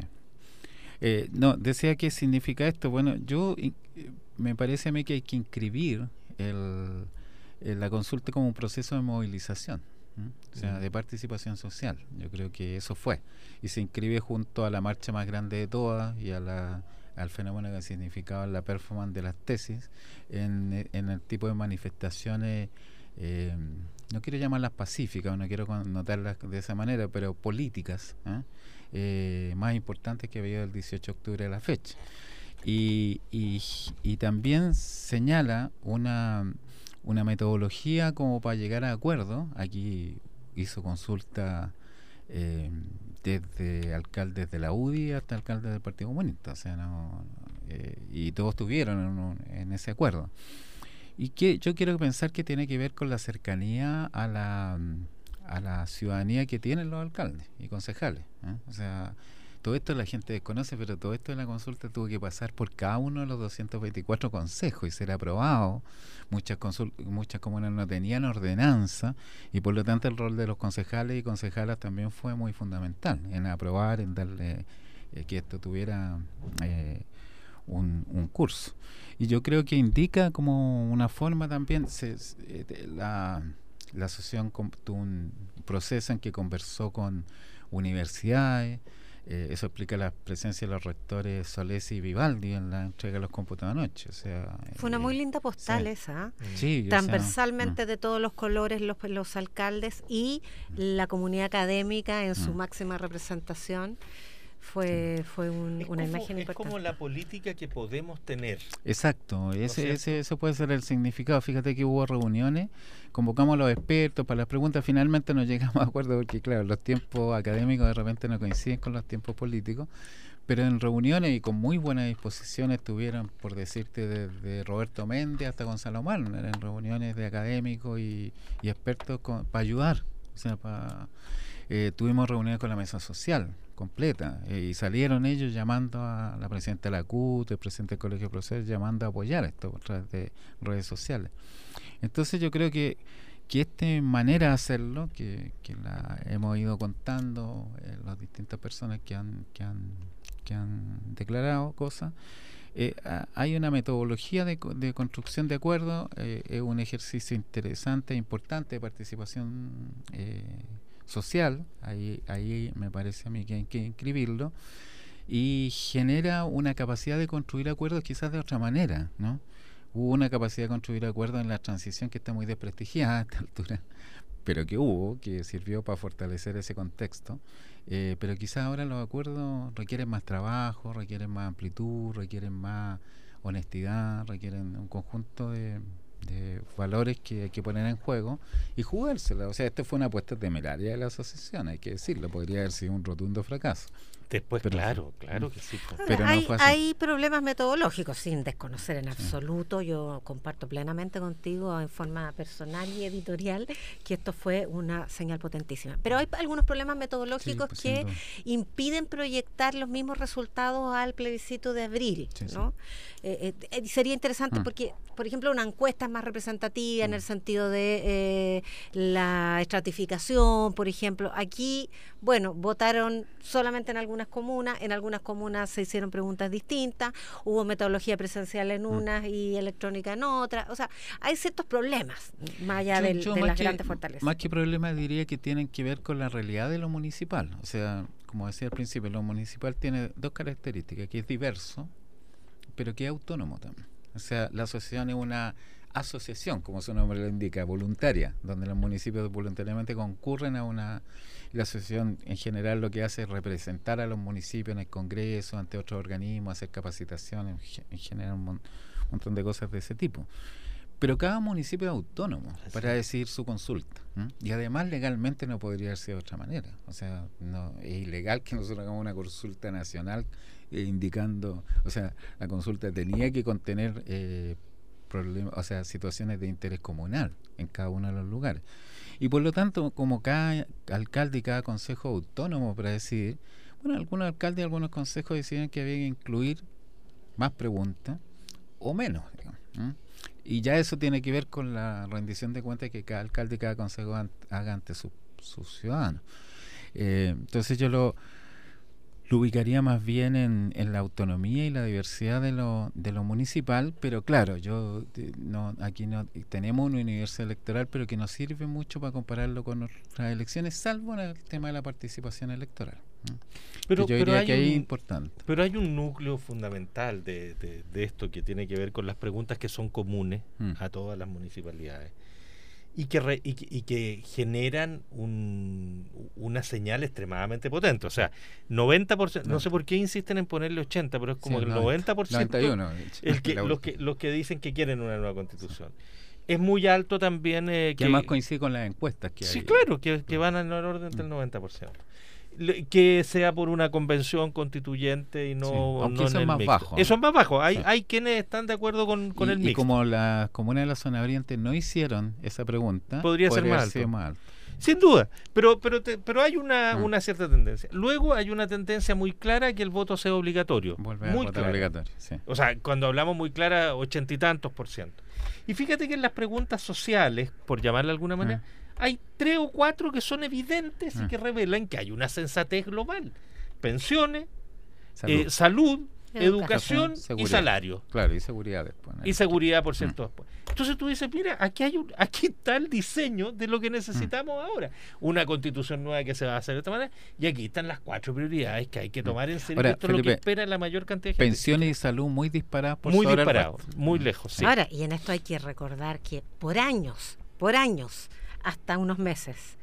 Eh, no, decía qué significa esto. Bueno, yo eh, me parece a mí que hay que inscribir el la consulta como un proceso de movilización, ¿eh? o sea, de participación social. Yo creo que eso fue. Y se inscribe junto a la marcha más grande de todas y a la, al fenómeno que significaba la performance de las tesis en, en el tipo de manifestaciones, eh, no quiero llamarlas pacíficas, no quiero connotarlas de esa manera, pero políticas, ¿eh? Eh, más importantes que había el dieciocho de octubre de la fecha. Y, y, y también señala una... una metodología como para llegar a acuerdo. Aquí hizo consulta eh, desde alcaldes de la U D I hasta alcaldes del Partido Comunista, o sea, no, eh, y todos estuvieron en, un, en ese acuerdo. Y que yo quiero pensar que tiene que ver con la cercanía a la a la ciudadanía que tienen los alcaldes y concejales, ¿eh? O sea, todo esto la gente desconoce, pero todo esto en la consulta tuvo que pasar por cada uno de los doscientos veinticuatro consejos y ser aprobado. Muchas muchas comunas no tenían ordenanza y por lo tanto el rol de los concejales y concejalas también fue muy fundamental en aprobar, en darle eh, que esto tuviera eh, un, un curso. Y yo creo que indica como una forma también, se, eh, la, la asociación tuvo un proceso en que conversó con universidades. Eh, eso explica la presencia de los rectores Solesi y Vivaldi en la entrega de los cómputos de anoche. O sea, fue una eh, muy linda postal sí. esa. Sí, transversalmente o sea, de todos los colores, los, los alcaldes y la comunidad académica en su máxima representación. fue fue un, es una como, imagen es importante. como la política que podemos tener. Exacto, ese, ¿No ese, eso puede ser el significado. Fíjate que hubo reuniones, convocamos a los expertos para las preguntas, finalmente no llegamos a acuerdo porque claro, los tiempos académicos de repente no coinciden con los tiempos políticos, pero en reuniones y con muy buena disposición estuvieron, por decirte, desde Roberto Méndez hasta Gonzalo Malner, en reuniones de académicos y, y expertos con, para ayudar. O sea, para, eh, tuvimos reuniones con la mesa social completa eh, y salieron ellos llamando a la presidenta de la C U T, el presidente del Colegio de Profesores, llamando a apoyar esto a través de redes sociales. Entonces yo creo que que esta manera de hacerlo, que, que la hemos ido contando eh, las distintas personas que han que han que han declarado cosas, eh, a, hay una metodología de, de construcción de acuerdos, eh, es un ejercicio interesante e importante de participación eh, social, ahí, ahí me parece a mí que hay que inscribirlo, y genera una capacidad de construir acuerdos quizás de otra manera, ¿no? Hubo una capacidad de construir acuerdos en la transición que está muy desprestigiada a esta altura, pero que hubo, que sirvió para fortalecer ese contexto, eh, pero quizás ahora los acuerdos requieren más trabajo, requieren más amplitud, requieren más honestidad, requieren un conjunto de, de valores que hay que poner en juego y jugársela. O sea, esta fue una apuesta temeraria de la asociación, hay que decirlo, podría haber sido un rotundo fracaso. Después, pero, claro, claro que sí. Ahora, pero no hay, fue así. hay problemas metodológicos, sin desconocer en absoluto. Yo comparto plenamente contigo en forma personal y editorial que esto fue una señal potentísima. Pero hay algunos problemas metodológicos sí, pues, que impiden proyectar los mismos resultados al plebiscito de abril, sí, ¿no? Sí. Eh, eh, sería interesante mm. porque, por ejemplo, una encuesta es más representativa mm. en el sentido de eh, la estratificación, por ejemplo. Aquí, bueno, votaron solamente en algunas comunas, en algunas comunas se hicieron preguntas distintas, hubo metodología presencial en unas mm. y electrónica en otras, o sea, hay ciertos problemas más allá yo, del, yo de más las que, grandes fortalezas. Más que problemas diría que tienen que ver con la realidad de lo municipal, o sea, como decía al principio, lo municipal tiene dos características, que es diverso, pero que es autónomo también, o sea, la asociación es una asociación, como su nombre lo indica, voluntaria, donde los municipios voluntariamente concurren a una... La asociación en general lo que hace es representar a los municipios en el Congreso, ante otros organismos, hacer capacitación, en, en general un mon, montón de cosas de ese tipo. Pero cada municipio es autónomo Así. para decidir su consulta. ¿eh? Y además legalmente no podría haber sido de otra manera. O sea, no es ilegal que nosotros hagamos una consulta nacional eh, indicando, o sea, la consulta tenía que contener eh, problemas, o sea, situaciones de interés comunal en cada uno de los lugares. Y por lo tanto, como cada alcalde y cada consejo autónomo para decidir, bueno, algunos alcaldes y algunos consejos decidieron que había que incluir más preguntas o menos, digamos, ¿eh? Y ya eso tiene que ver con la rendición de cuentas que cada alcalde y cada consejo haga ante sus su ciudadanos. Eh, entonces yo lo, lo ubicaría más bien en, en la autonomía y la diversidad de lo, de lo municipal, pero claro, yo no aquí no tenemos un universo electoral, pero que no sirve mucho para compararlo con otras elecciones, salvo en el tema de la participación electoral. Pero, yo pero diría hay que ahí un, es importante. Pero hay un núcleo fundamental de, de, de esto que tiene que ver con las preguntas que son comunes mm. a todas las municipalidades y que, re, y, y que generan un, una señal extremadamente potente. O sea, noventa por ciento, no sé por qué insisten en ponerle ochenta, pero es como sí, el noventa por ciento noventa y uno, el que, los, que, los que dicen que quieren una nueva constitución. Sí. Es muy alto también. Eh, que, que además coincide con las encuestas que sí, hay. Sí, claro, que, que van en el orden del noventa por ciento. Que sea por una convención constituyente y no, sí, aunque no eso en es el más mixto. bajo. Eso es más bajo. Hay, sí. hay quienes están de acuerdo con, con y, el mixto. Y como las comunas de la zona oriente no hicieron esa pregunta, podría, podría ser más alto. más alto. Sin duda, pero pero te, pero hay una, ah. una cierta tendencia. Luego hay una tendencia muy clara que el voto sea obligatorio. Vuelve muy a votar obligatorio, sí. O sea, cuando hablamos muy clara, ochenta y tantos por ciento. Y fíjate que en las preguntas sociales, por llamarle de alguna manera, ah. hay tres o cuatro que son evidentes ah. y que revelan que hay una sensatez global. Pensiones, salud, eh, salud educación, educación y salario. Claro, y seguridad después. ¿no? Y seguridad, por cierto, mm. después. Entonces tú dices, mira, aquí hay un, aquí está el diseño de lo que necesitamos mm. ahora. Una constitución nueva que se va a hacer de esta manera, y aquí están las cuatro prioridades que hay que tomar en serio. Ahora, esto Felipe, es lo que espera la mayor cantidad de gente. Pensiones y salud muy disparadas por Muy sobre disparados, muy lejos, sí. Ahora, y en esto hay que recordar que por años, por años, hasta unos meses,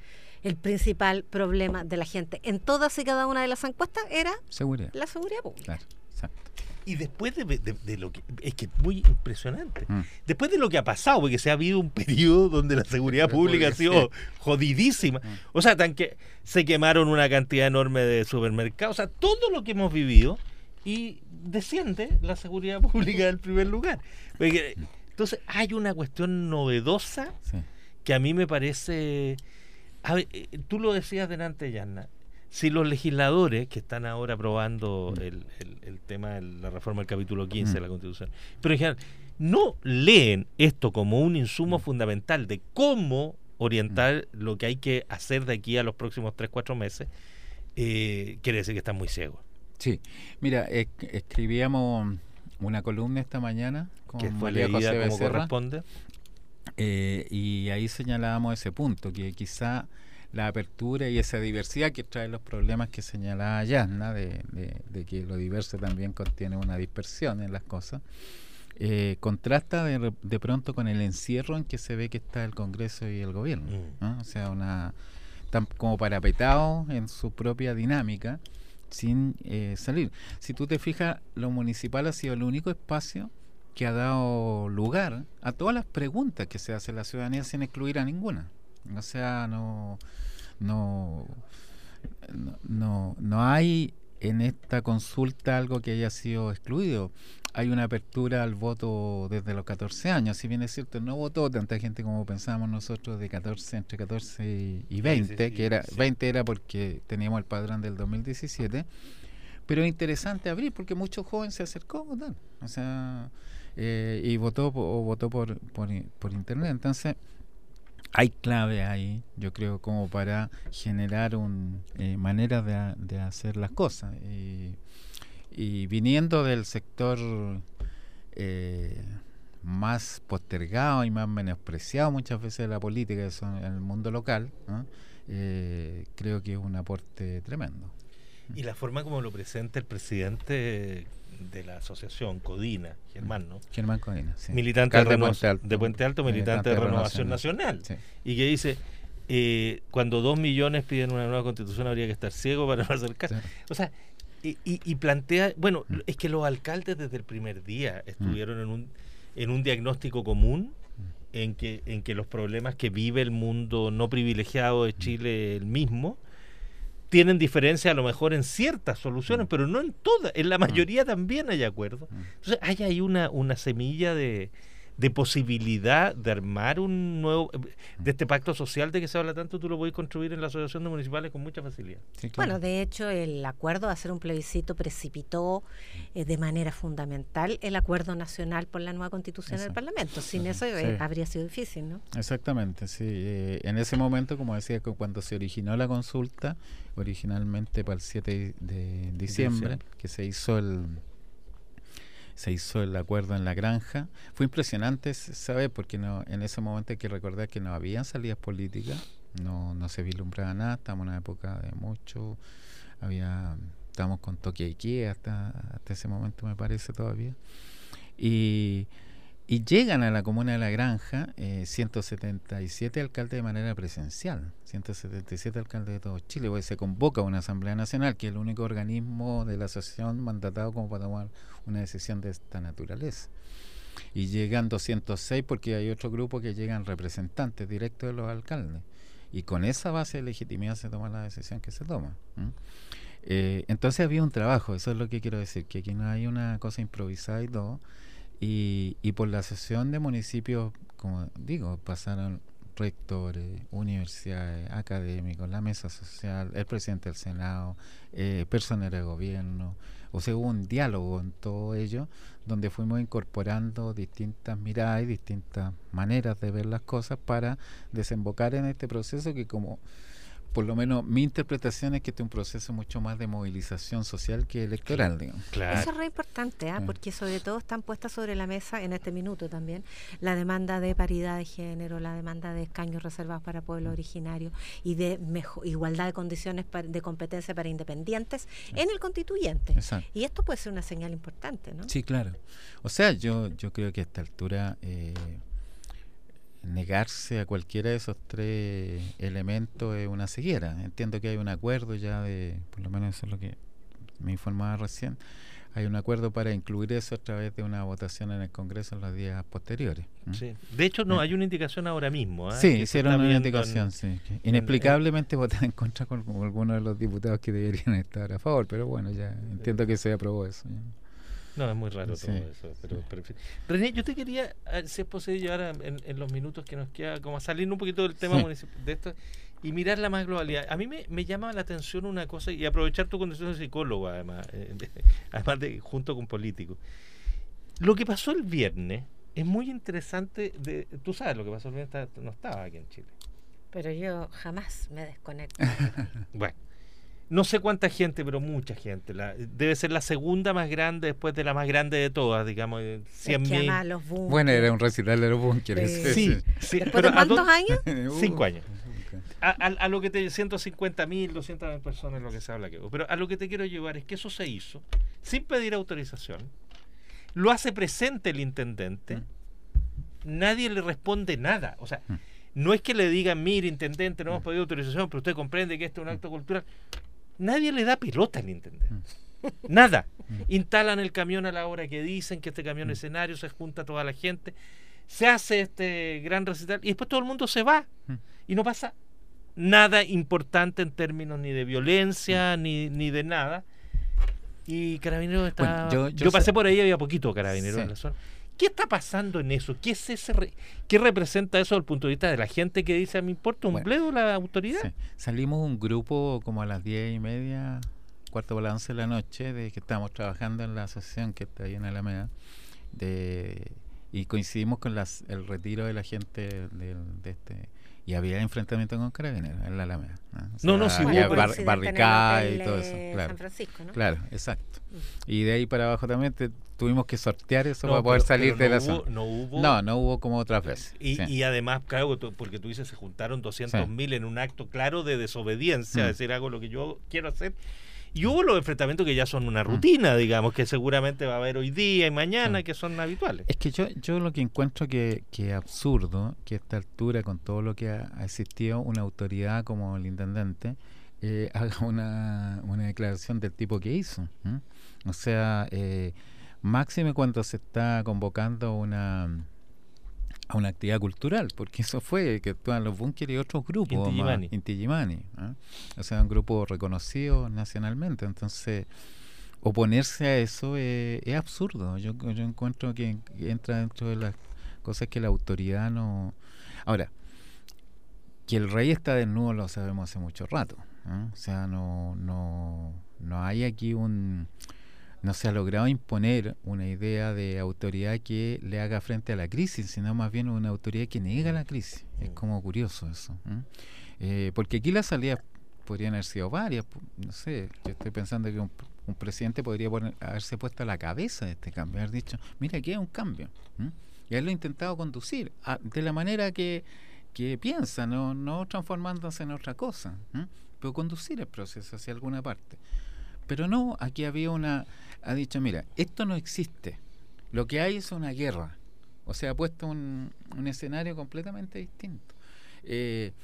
el principal problema de la gente en todas y cada una de las encuestas era seguridad. La seguridad pública. Claro, exacto. Y después de, de, de lo que... Es que es muy impresionante. Mm. Después de lo que ha pasado, porque se ha habido un periodo donde la seguridad pública ha sido jodidísima. Mm. O sea, tan que se quemaron una cantidad enorme de supermercados. O sea, todo lo que hemos vivido y desciende la seguridad pública del primer lugar. Porque, entonces, hay una cuestión novedosa sí. que a mí me parece... A ver, tú lo decías delante, Yanna. Si los legisladores que están ahora aprobando mm. el, el, el tema de la reforma del capítulo quince mm. de la Constitución, pero en general no leen esto como un insumo mm. fundamental de cómo orientar mm. lo que hay que hacer de aquí a los próximos tres, cuatro meses, eh, quiere decir que están muy ciegos. Sí, mira, es, escribíamos una columna esta mañana con que fue María leída José como Becerra, corresponde, eh, y ahí señalábamos ese punto, que quizá la apertura y esa diversidad que trae los problemas que señalaba Yanna, de, de, de que lo diverso también contiene una dispersión en las cosas, eh, contrasta de, de pronto con el encierro en que se ve que está el Congreso y el gobierno, mm. ¿no? O sea, una tan como parapetados en su propia dinámica, sin eh, salir. Si tú te fijas, lo municipal ha sido el único espacio que ha dado lugar a todas las preguntas que se hace la ciudadanía sin excluir a ninguna. O sea, no, no, no, no hay en esta consulta algo que haya sido excluido. Hay una apertura al voto desde los catorce años. Si bien es cierto, no votó tanta gente como pensábamos nosotros de catorce, entre catorce y veinte, sí, sí, sí, que era sí. veinte era porque teníamos el padrón del dos mil diecisiete. Pero es interesante abrir porque muchos jóvenes se acercó a votar. O sea, eh, y votó o votó por, por, por internet. Entonces, hay clave ahí, yo creo, como para generar un eh, maneras de, de hacer las cosas. Y, y viniendo del sector eh, más postergado y más menospreciado muchas veces de la política, que son en el mundo local, ¿no? eh, creo que es un aporte tremendo. Y la forma como lo presenta el presidente de la asociación Codina, Germán, ¿no? Germán Codina, sí. Militante de, Reno- Puente Alto, de Puente Alto, militante, militante de, de Renovación Nacional. Nacional sí. Y que dice, eh, cuando dos millones piden una nueva constitución habría que estar ciego para no hacer caso. Sí. O sea, y, y, y plantea, bueno, mm. es que los alcaldes desde el primer día estuvieron mm. en un en un diagnóstico común mm. en que en que los problemas que vive el mundo no privilegiado de Chile el mismo tienen diferencia a lo mejor en ciertas soluciones, mm. pero no en todas, en la mayoría mm. también hay acuerdo. Mm. Entonces hay ahí una, una semilla de, de posibilidad de armar un nuevo, de este pacto social de que se habla tanto, tú lo puedes construir en la asociación de municipales con mucha facilidad. Sí, claro. Bueno, de hecho el acuerdo de hacer un plebiscito precipitó eh, de manera fundamental el acuerdo nacional por la nueva constitución Exacto. del Parlamento. Sin eso eh, sí. habría sido difícil, ¿no? Exactamente, sí. Eh, en ese momento, como decía, cuando se originó la consulta, originalmente para el siete de diciembre, que se hizo el se hizo el acuerdo en la granja, fue impresionante, ¿sabes? Porque no, en ese momento hay que recordar que no había salidas políticas, no, no se vislumbraba nada, estábamos en una época de mucho, había, estábamos con toque de queda hasta, hasta ese momento me parece todavía, y Y llegan a la comuna de La Granja eh, ciento setenta y siete alcaldes de manera presencial, ciento setenta y siete alcaldes de todo Chile, porque se convoca una Asamblea Nacional, que es el único organismo de la asociación mandatado como para tomar una decisión de esta naturaleza. Y llegan doscientos seis porque hay otro grupo que llegan representantes directos de los alcaldes. Y con esa base de legitimidad se toma la decisión que se toma. ¿Mm? Eh, entonces había un trabajo, eso es lo que quiero decir, que aquí no hay una cosa improvisada y todo. Y, y por la asociación de municipios, como digo, pasaron rectores, universidades, académicos, la mesa social, el presidente del Senado, eh, personeros de gobierno. O sea, hubo un diálogo en todo ello, donde fuimos incorporando distintas miradas y distintas maneras de ver las cosas para desembocar en este proceso que, como por lo menos mi interpretación es que este es un proceso mucho más de movilización social que electoral, digamos. Claro. Eso es re importante, ¿eh? porque sobre todo están puestas sobre la mesa en este minuto también la demanda de paridad de género, la demanda de escaños reservados para pueblos originarios y de mejor, igualdad de condiciones para, de competencia para independientes en el constituyente. Exacto. Y esto puede ser una señal importante, ¿no? Sí, claro. O sea, yo yo creo que a esta altura eh, negarse a cualquiera de esos tres elementos es una ceguera. Entiendo que hay un acuerdo ya de, por lo menos eso es lo que me informaba recién, hay un acuerdo para incluir eso a través de una votación en el Congreso en los días posteriores. Sí. De hecho, no, hay una indicación ahora mismo. ¿eh? Sí, que hicieron una indicación, en, sí. Inexplicablemente en, votar en contra con, con algunos de los diputados que deberían estar a favor, pero bueno, ya entiendo que se aprobó eso. Ya. No, es muy raro Sí. todo eso. Pero, pero, René, yo te quería, si es posible, llevar en, en los minutos que nos queda, como a salir un poquito del tema Sí. de esto y mirar la más globalidad. A mí me, me llama la atención una cosa, y aprovechar tu condición de psicólogo, además, eh, de, además de junto con políticos. Lo que pasó el viernes es muy interesante. De, tú sabes lo que pasó el viernes, está, no estaba aquí en Chile. Pero yo jamás me desconecto. Bueno. No sé cuánta gente, pero mucha gente. La, debe ser la segunda más grande después de la más grande de todas, digamos, cien mil. Bueno, era un recital de los búnkeres. Sí, sí, sí. sí. ¿Después Pero de cuántos do, años? Cinco años. A, a, a lo que te ciento cincuenta mil, doscientas mil personas, lo que se habla que. Pero a lo que te quiero llevar es que eso se hizo sin pedir autorización. Lo hace presente el intendente. Mm. Nadie le responde nada. O sea, mm. no es que le digan, mire, intendente, no hemos pedido autorización, pero usted comprende que este es un acto cultural. Nadie le da pelota al intendente. Mm. Nada. Mm. Instalan el camión a la hora que dicen, que este camión mm. escenario, se junta toda la gente, se hace este gran recital y después todo el mundo se va. Mm. Y no pasa nada importante en términos ni de violencia, mm. ni, ni de nada. Y Carabineros está... Bueno, yo, yo, yo pasé sé. por ahí, había poquito Carabineros sí. en la zona. ¿Qué está pasando en eso? ¿Qué es ese re... ¿Qué representa eso desde el punto de vista de la gente que dice, me importa un bueno, bledo la autoridad? Sí. Salimos un grupo como a las diez y media, cuarto para las once de la noche, de que estábamos trabajando en la asociación que está ahí en Alameda, de, y coincidimos con las, el retiro de la gente de, de este... Y había enfrentamiento con Carabineros en la Alameda. ¿no? O sea, no, no, sí, había bar, barricadas y todo eso. Claro, San Francisco, ¿no? Claro, exacto. Y de ahí para abajo también te, tuvimos que sortear eso no, para poder pero, salir pero de no la hubo, zona. No hubo. No, no hubo como otras veces. Y, sí. y además, claro, porque tú dices, se juntaron doscientos mil sí. en un acto claro de desobediencia, mm. decir, hago lo que yo quiero hacer. Y hubo los enfrentamientos que ya son una rutina, mm. digamos, que seguramente va a haber hoy día y mañana, sí. que son habituales. Es que yo yo lo que encuentro que, que es absurdo, que a esta altura, con todo lo que ha, ha existido, una autoridad como el intendente eh, haga una, una declaración del tipo que hizo. ¿eh? O sea, eh, máxime cuando se está convocando una... a una actividad cultural, porque eso fue que actúan los búnkeres y otros grupos Inti-Illimani. más, Inti-Illimani, ¿eh? O sea, un grupo reconocido nacionalmente. Entonces, oponerse a eso eh, es absurdo. Yo, yo encuentro que, que entra dentro de las cosas que la autoridad no... Ahora, que el rey está desnudo lo sabemos hace mucho rato, ¿eh? O sea, no, no, no hay aquí un... no se ha logrado imponer una idea de autoridad que le haga frente a la crisis, sino más bien una autoridad que niega la crisis. Es como curioso eso. ¿eh? Eh, porque aquí las salidas podrían haber sido varias. No sé, yo estoy pensando que un, un presidente podría poner, haberse puesto a la cabeza de este cambio, haber dicho, mira, aquí hay un cambio. ¿eh? Y haberlo intentado conducir a, de la manera que, que piensa, no, no transformándose en otra cosa, ¿eh? pero conducir el proceso hacia alguna parte. Pero no, aquí había una... ha dicho, mira, esto no existe. Lo que hay es una guerra. O sea, ha puesto un, un escenario completamente distinto. Eh,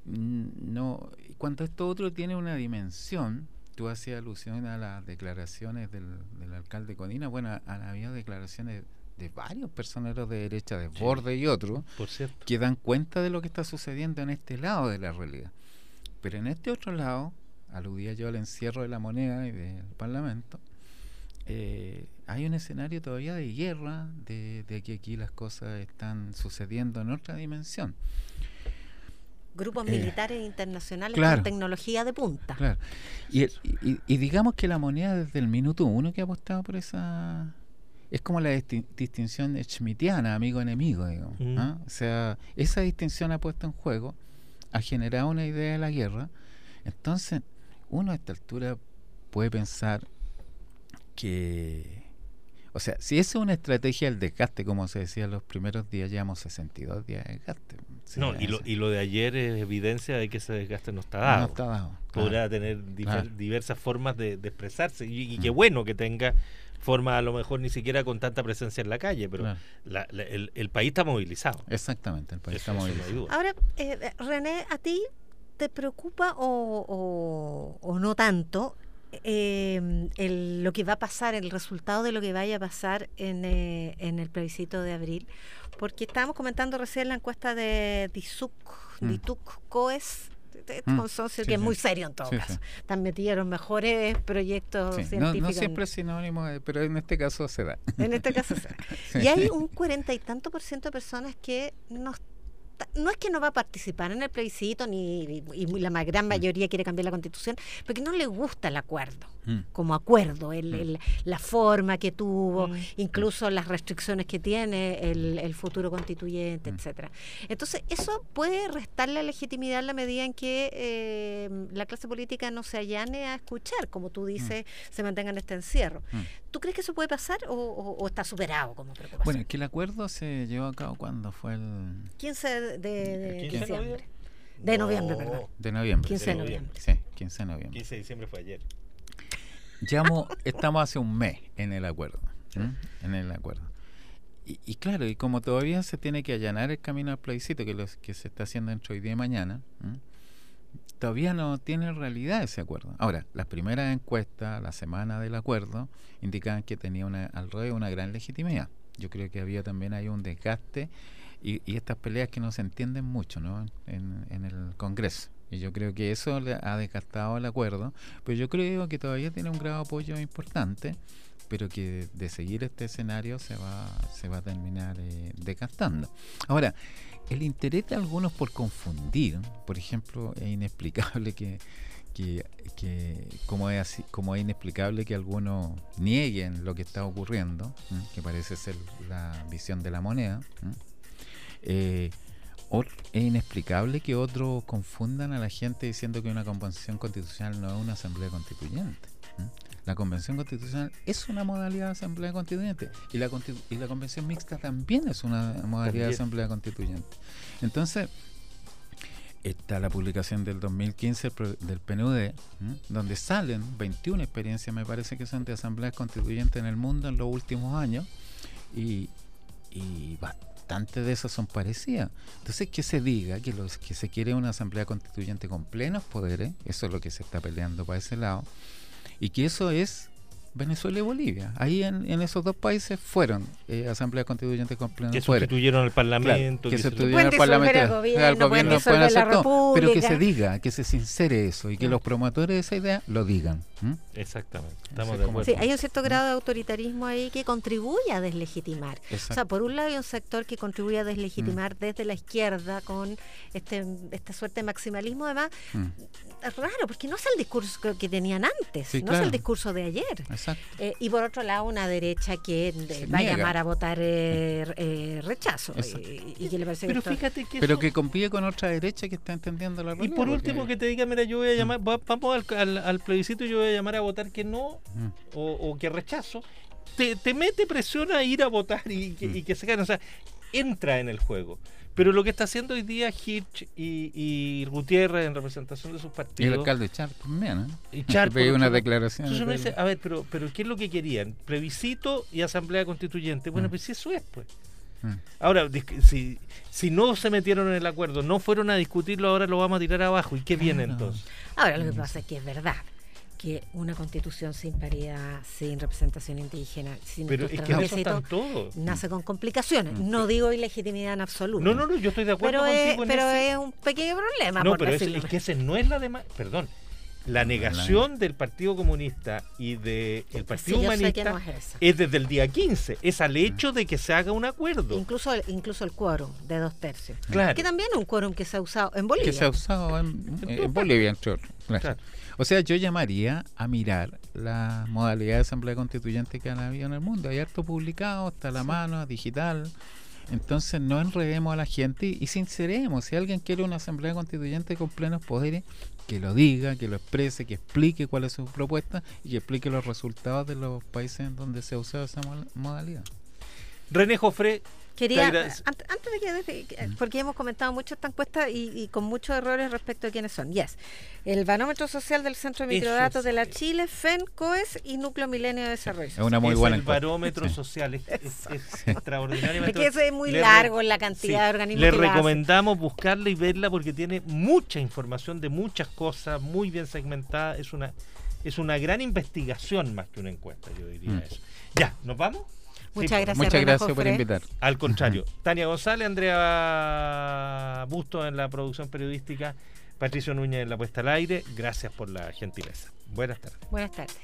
no, cuando esto otro tiene una dimensión, tú hacías alusión a las declaraciones del, del alcalde Codina. Bueno, han habido declaraciones de varios personeros de derecha, de Borde sí, y otros, que dan cuenta de lo que está sucediendo en este lado de la realidad. Pero en este otro lado, aludía yo al encierro de la moneda y del Parlamento, eh, hay un escenario todavía de guerra, de, de que aquí las cosas están sucediendo en otra dimensión. Grupos eh, militares internacionales claro, con tecnología de punta. Claro. Y, y, y digamos que la moneda desde el minuto uno que ha apostado por esa... es como la disti- distinción schmittiana, amigo-enemigo, digamos. Mm. ¿eh? O sea, esa distinción ha puesto en juego, ha generado una idea de la guerra. Entonces, uno a esta altura puede pensar que, o sea, si esa es una estrategia del desgaste, como se decía en los primeros días, llevamos sesenta y dos días de desgaste. Sí, no, y lo, y lo de ayer es evidencia de que ese desgaste no está dado. No está dado. Podrá claro, tener difer- claro. diversas formas de, de expresarse, y, y qué bueno que tenga forma a lo mejor ni siquiera con tanta presencia en la calle, pero claro. la, la, el, el país está movilizado. Exactamente, el país eso, está movilizado. Ahora, eh, René, ¿a ti te preocupa o, o, o no tanto eh, el, lo que va a pasar, el resultado de lo que vaya a pasar en, eh, en el plebiscito de abril? Porque estábamos comentando recién la encuesta de DISUC, mm. DITUC, COES, este mm. consorcio sí, que sí. es muy serio en todo sí, caso. Sí. Están metieron mejores proyectos sí. científicos. No, no siempre es sinónimo, de, pero en este caso se da. En este caso se da. Sí. Y hay un cuarenta y tanto por ciento de personas que no no es que no va a participar en el plebiscito, ni y la gran mayoría quiere cambiar la Constitución, porque no le gusta el acuerdo, mm. como acuerdo, el, mm. el, la forma que tuvo, mm. incluso las restricciones que tiene el, el futuro constituyente, mm. etcétera. Entonces, eso puede restarle legitimidad en la medida en que eh, la clase política no se allane a escuchar, como tú dices, mm. se mantenga en este encierro. Mm. ¿Tú crees que eso puede pasar o, o, o está superado como preocupación? Bueno, que el acuerdo se llevó a cabo cuando fue el... quince de, de diciembre. De no. noviembre, perdón. De noviembre. quince de noviembre. Sí, quince de noviembre. quince de diciembre fue ayer. Llamo, estamos hace un mes en el acuerdo. ¿eh? En el acuerdo. Y, y claro, y como todavía se tiene que allanar el camino al plebiscito, que, los, que se está haciendo entre hoy día y mañana, ¿eh? todavía no tiene realidad ese acuerdo. Ahora, las primeras encuestas, la semana del acuerdo, indicaban que tenía una, al revés una gran legitimidad. Yo creo que había también ahí un desgaste y, y estas peleas que no se entienden mucho, ¿no? en, en el Congreso. Y yo creo que eso le ha desgastado el acuerdo, pero yo creo que todavía tiene un grado de apoyo importante, pero que de seguir este escenario se va, se va a terminar eh, desgastando. Ahora, el interés de algunos por confundir, por ejemplo, es inexplicable que, que, que como es así, como es inexplicable que algunos nieguen lo que está ocurriendo, ¿eh? que parece ser la visión de la moneda. ¿eh? Eh, es inexplicable que otros confundan a la gente diciendo que una convención constitucional no es una asamblea constituyente. ¿eh? La convención constitucional es una modalidad de asamblea constituyente y la, constitu- y la convención mixta también es una modalidad también. de asamblea constituyente. Entonces, está la publicación del dos mil quince del P N U D, ¿eh? donde salen veintiuna experiencias, me parece que son de asambleas constituyentes en el mundo en los últimos años, y, y bastantes de esas son parecidas. Entonces, que se diga que, los, que se quiere una asamblea constituyente con plenos poderes, eso es lo que se está peleando para ese lado, y que eso es Venezuela y Bolivia. Ahí en, en esos dos países fueron eh, asambleas constituyentes con plenos que poderes. sustituyeron el Parlamento. Claro, que, que sustituyeron el Parlamento. El gobierno, el gobierno pueden hacer todo, pero que se diga, que se sincere eso y que los promotores de esa idea lo digan. ¿Mm? Exactamente, estamos de acuerdo. Sí, hay un cierto grado de autoritarismo ahí que contribuye a deslegitimar. Exacto. O sea, por un lado hay un sector que contribuye a deslegitimar mm. desde la izquierda con este esta suerte de maximalismo. Además, mm. es raro, porque no es el discurso que, que tenían antes, sí, no claro. es el discurso de ayer. Eh, y por otro lado, una derecha que de, va niega. a llamar a votar eh, eh, rechazo. Y, y que le parece pero que fíjate que Pero eso... que compite con otra derecha que está entendiendo la realidad. Y por último, porque... que te diga, mira, yo voy a llamar, mm. vamos al, al, al plebiscito y yo voy a llamar a votar que no mm. o, o que rechazo. Te, te mete presión a ir a votar y que, mm. y que se gane. O sea, entra en el juego. Pero lo que está haciendo hoy día Hirsch y, y Gutiérrez en representación de sus partidos. Y el alcalde Char también, ¿eh? Y Char. Veía una declaración. Entonces uno dice, a ver, pero, pero ¿qué es lo que querían? Plebiscito y asamblea constituyente. Bueno, mm. pues si eso es, pues. Mm. Ahora, si, si no se metieron en el acuerdo, no fueron a discutirlo, ahora lo vamos a tirar abajo. ¿Y qué viene no. entonces? Ahora, lo que pasa es que es verdad que una constitución sin paridad, sin representación indígena, sin pero es que eso están todos. nace con complicaciones. Mm. No digo ilegitimidad en absoluto. No, no, no, yo estoy de acuerdo pero contigo es, en Pero ese... es un pequeño problema. No, por pero es, decirlo. es que ese no es la demás. Perdón. La negación del Partido Comunista y del de Partido sí, Humanista no es, es desde el día quince, es al hecho de que se haga un acuerdo. Incluso, incluso el quórum de dos tercios. Claro. Que también es un quórum que se ha usado en Bolivia. Que se ha usado en, en Bolivia, entre otros. Claro. Claro. O sea, yo llamaría a mirar la modalidad de asamblea constituyente que han habido en el mundo. Hay harto publicado, está a la sí. mano, digital. Entonces no enredemos a la gente y, y sinceremos. Si alguien quiere una asamblea constituyente con plenos poderes, que lo diga, que lo exprese, que explique cuál es su propuesta y que explique los resultados de los países en donde se ha usado esa modalidad. René Jofré. Quería, antes, antes de que, porque hemos comentado mucho esta encuesta y, y con muchos errores respecto a quiénes son. Yes. El barómetro social del Centro de Microdatos es, de la Chile, F E N, COES y Núcleo Milenio de Desarrollo. Es una muy es buena el encuesta. barómetro sí. social, es, es, es extraordinario. Es que eso es muy le largo en la cantidad sí, de organismos. Le que recomendamos buscarla y verla porque tiene mucha información de muchas cosas, muy bien segmentada. Es una, es una gran investigación más que una encuesta, yo diría mm. eso. Ya, ¿nos vamos? Muchas sí, gracias, Muchas gracias por invitar. Al contrario, Tania González, Andrea Busto en la producción periodística, Patricio Núñez en la puesta al aire. Gracias por la gentileza. Buenas tardes. Buenas tardes.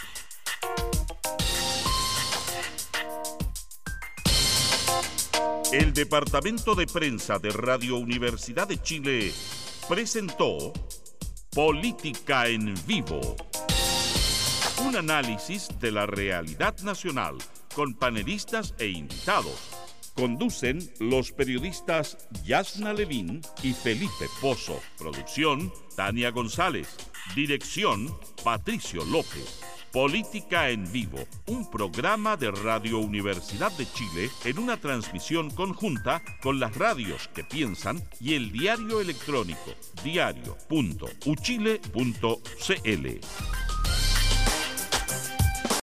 El Departamento de Prensa de Radio Universidad de Chile presentó Política en Vivo. Un análisis de la realidad nacional con panelistas e invitados. Conducen los periodistas Yasna Levín y Felipe Pozo. Producción, Tania González. Dirección, Patricio López. Política en Vivo, un programa de Radio Universidad de Chile en una transmisión conjunta con las radios que piensan y el diario electrónico diario punto uchile punto cl.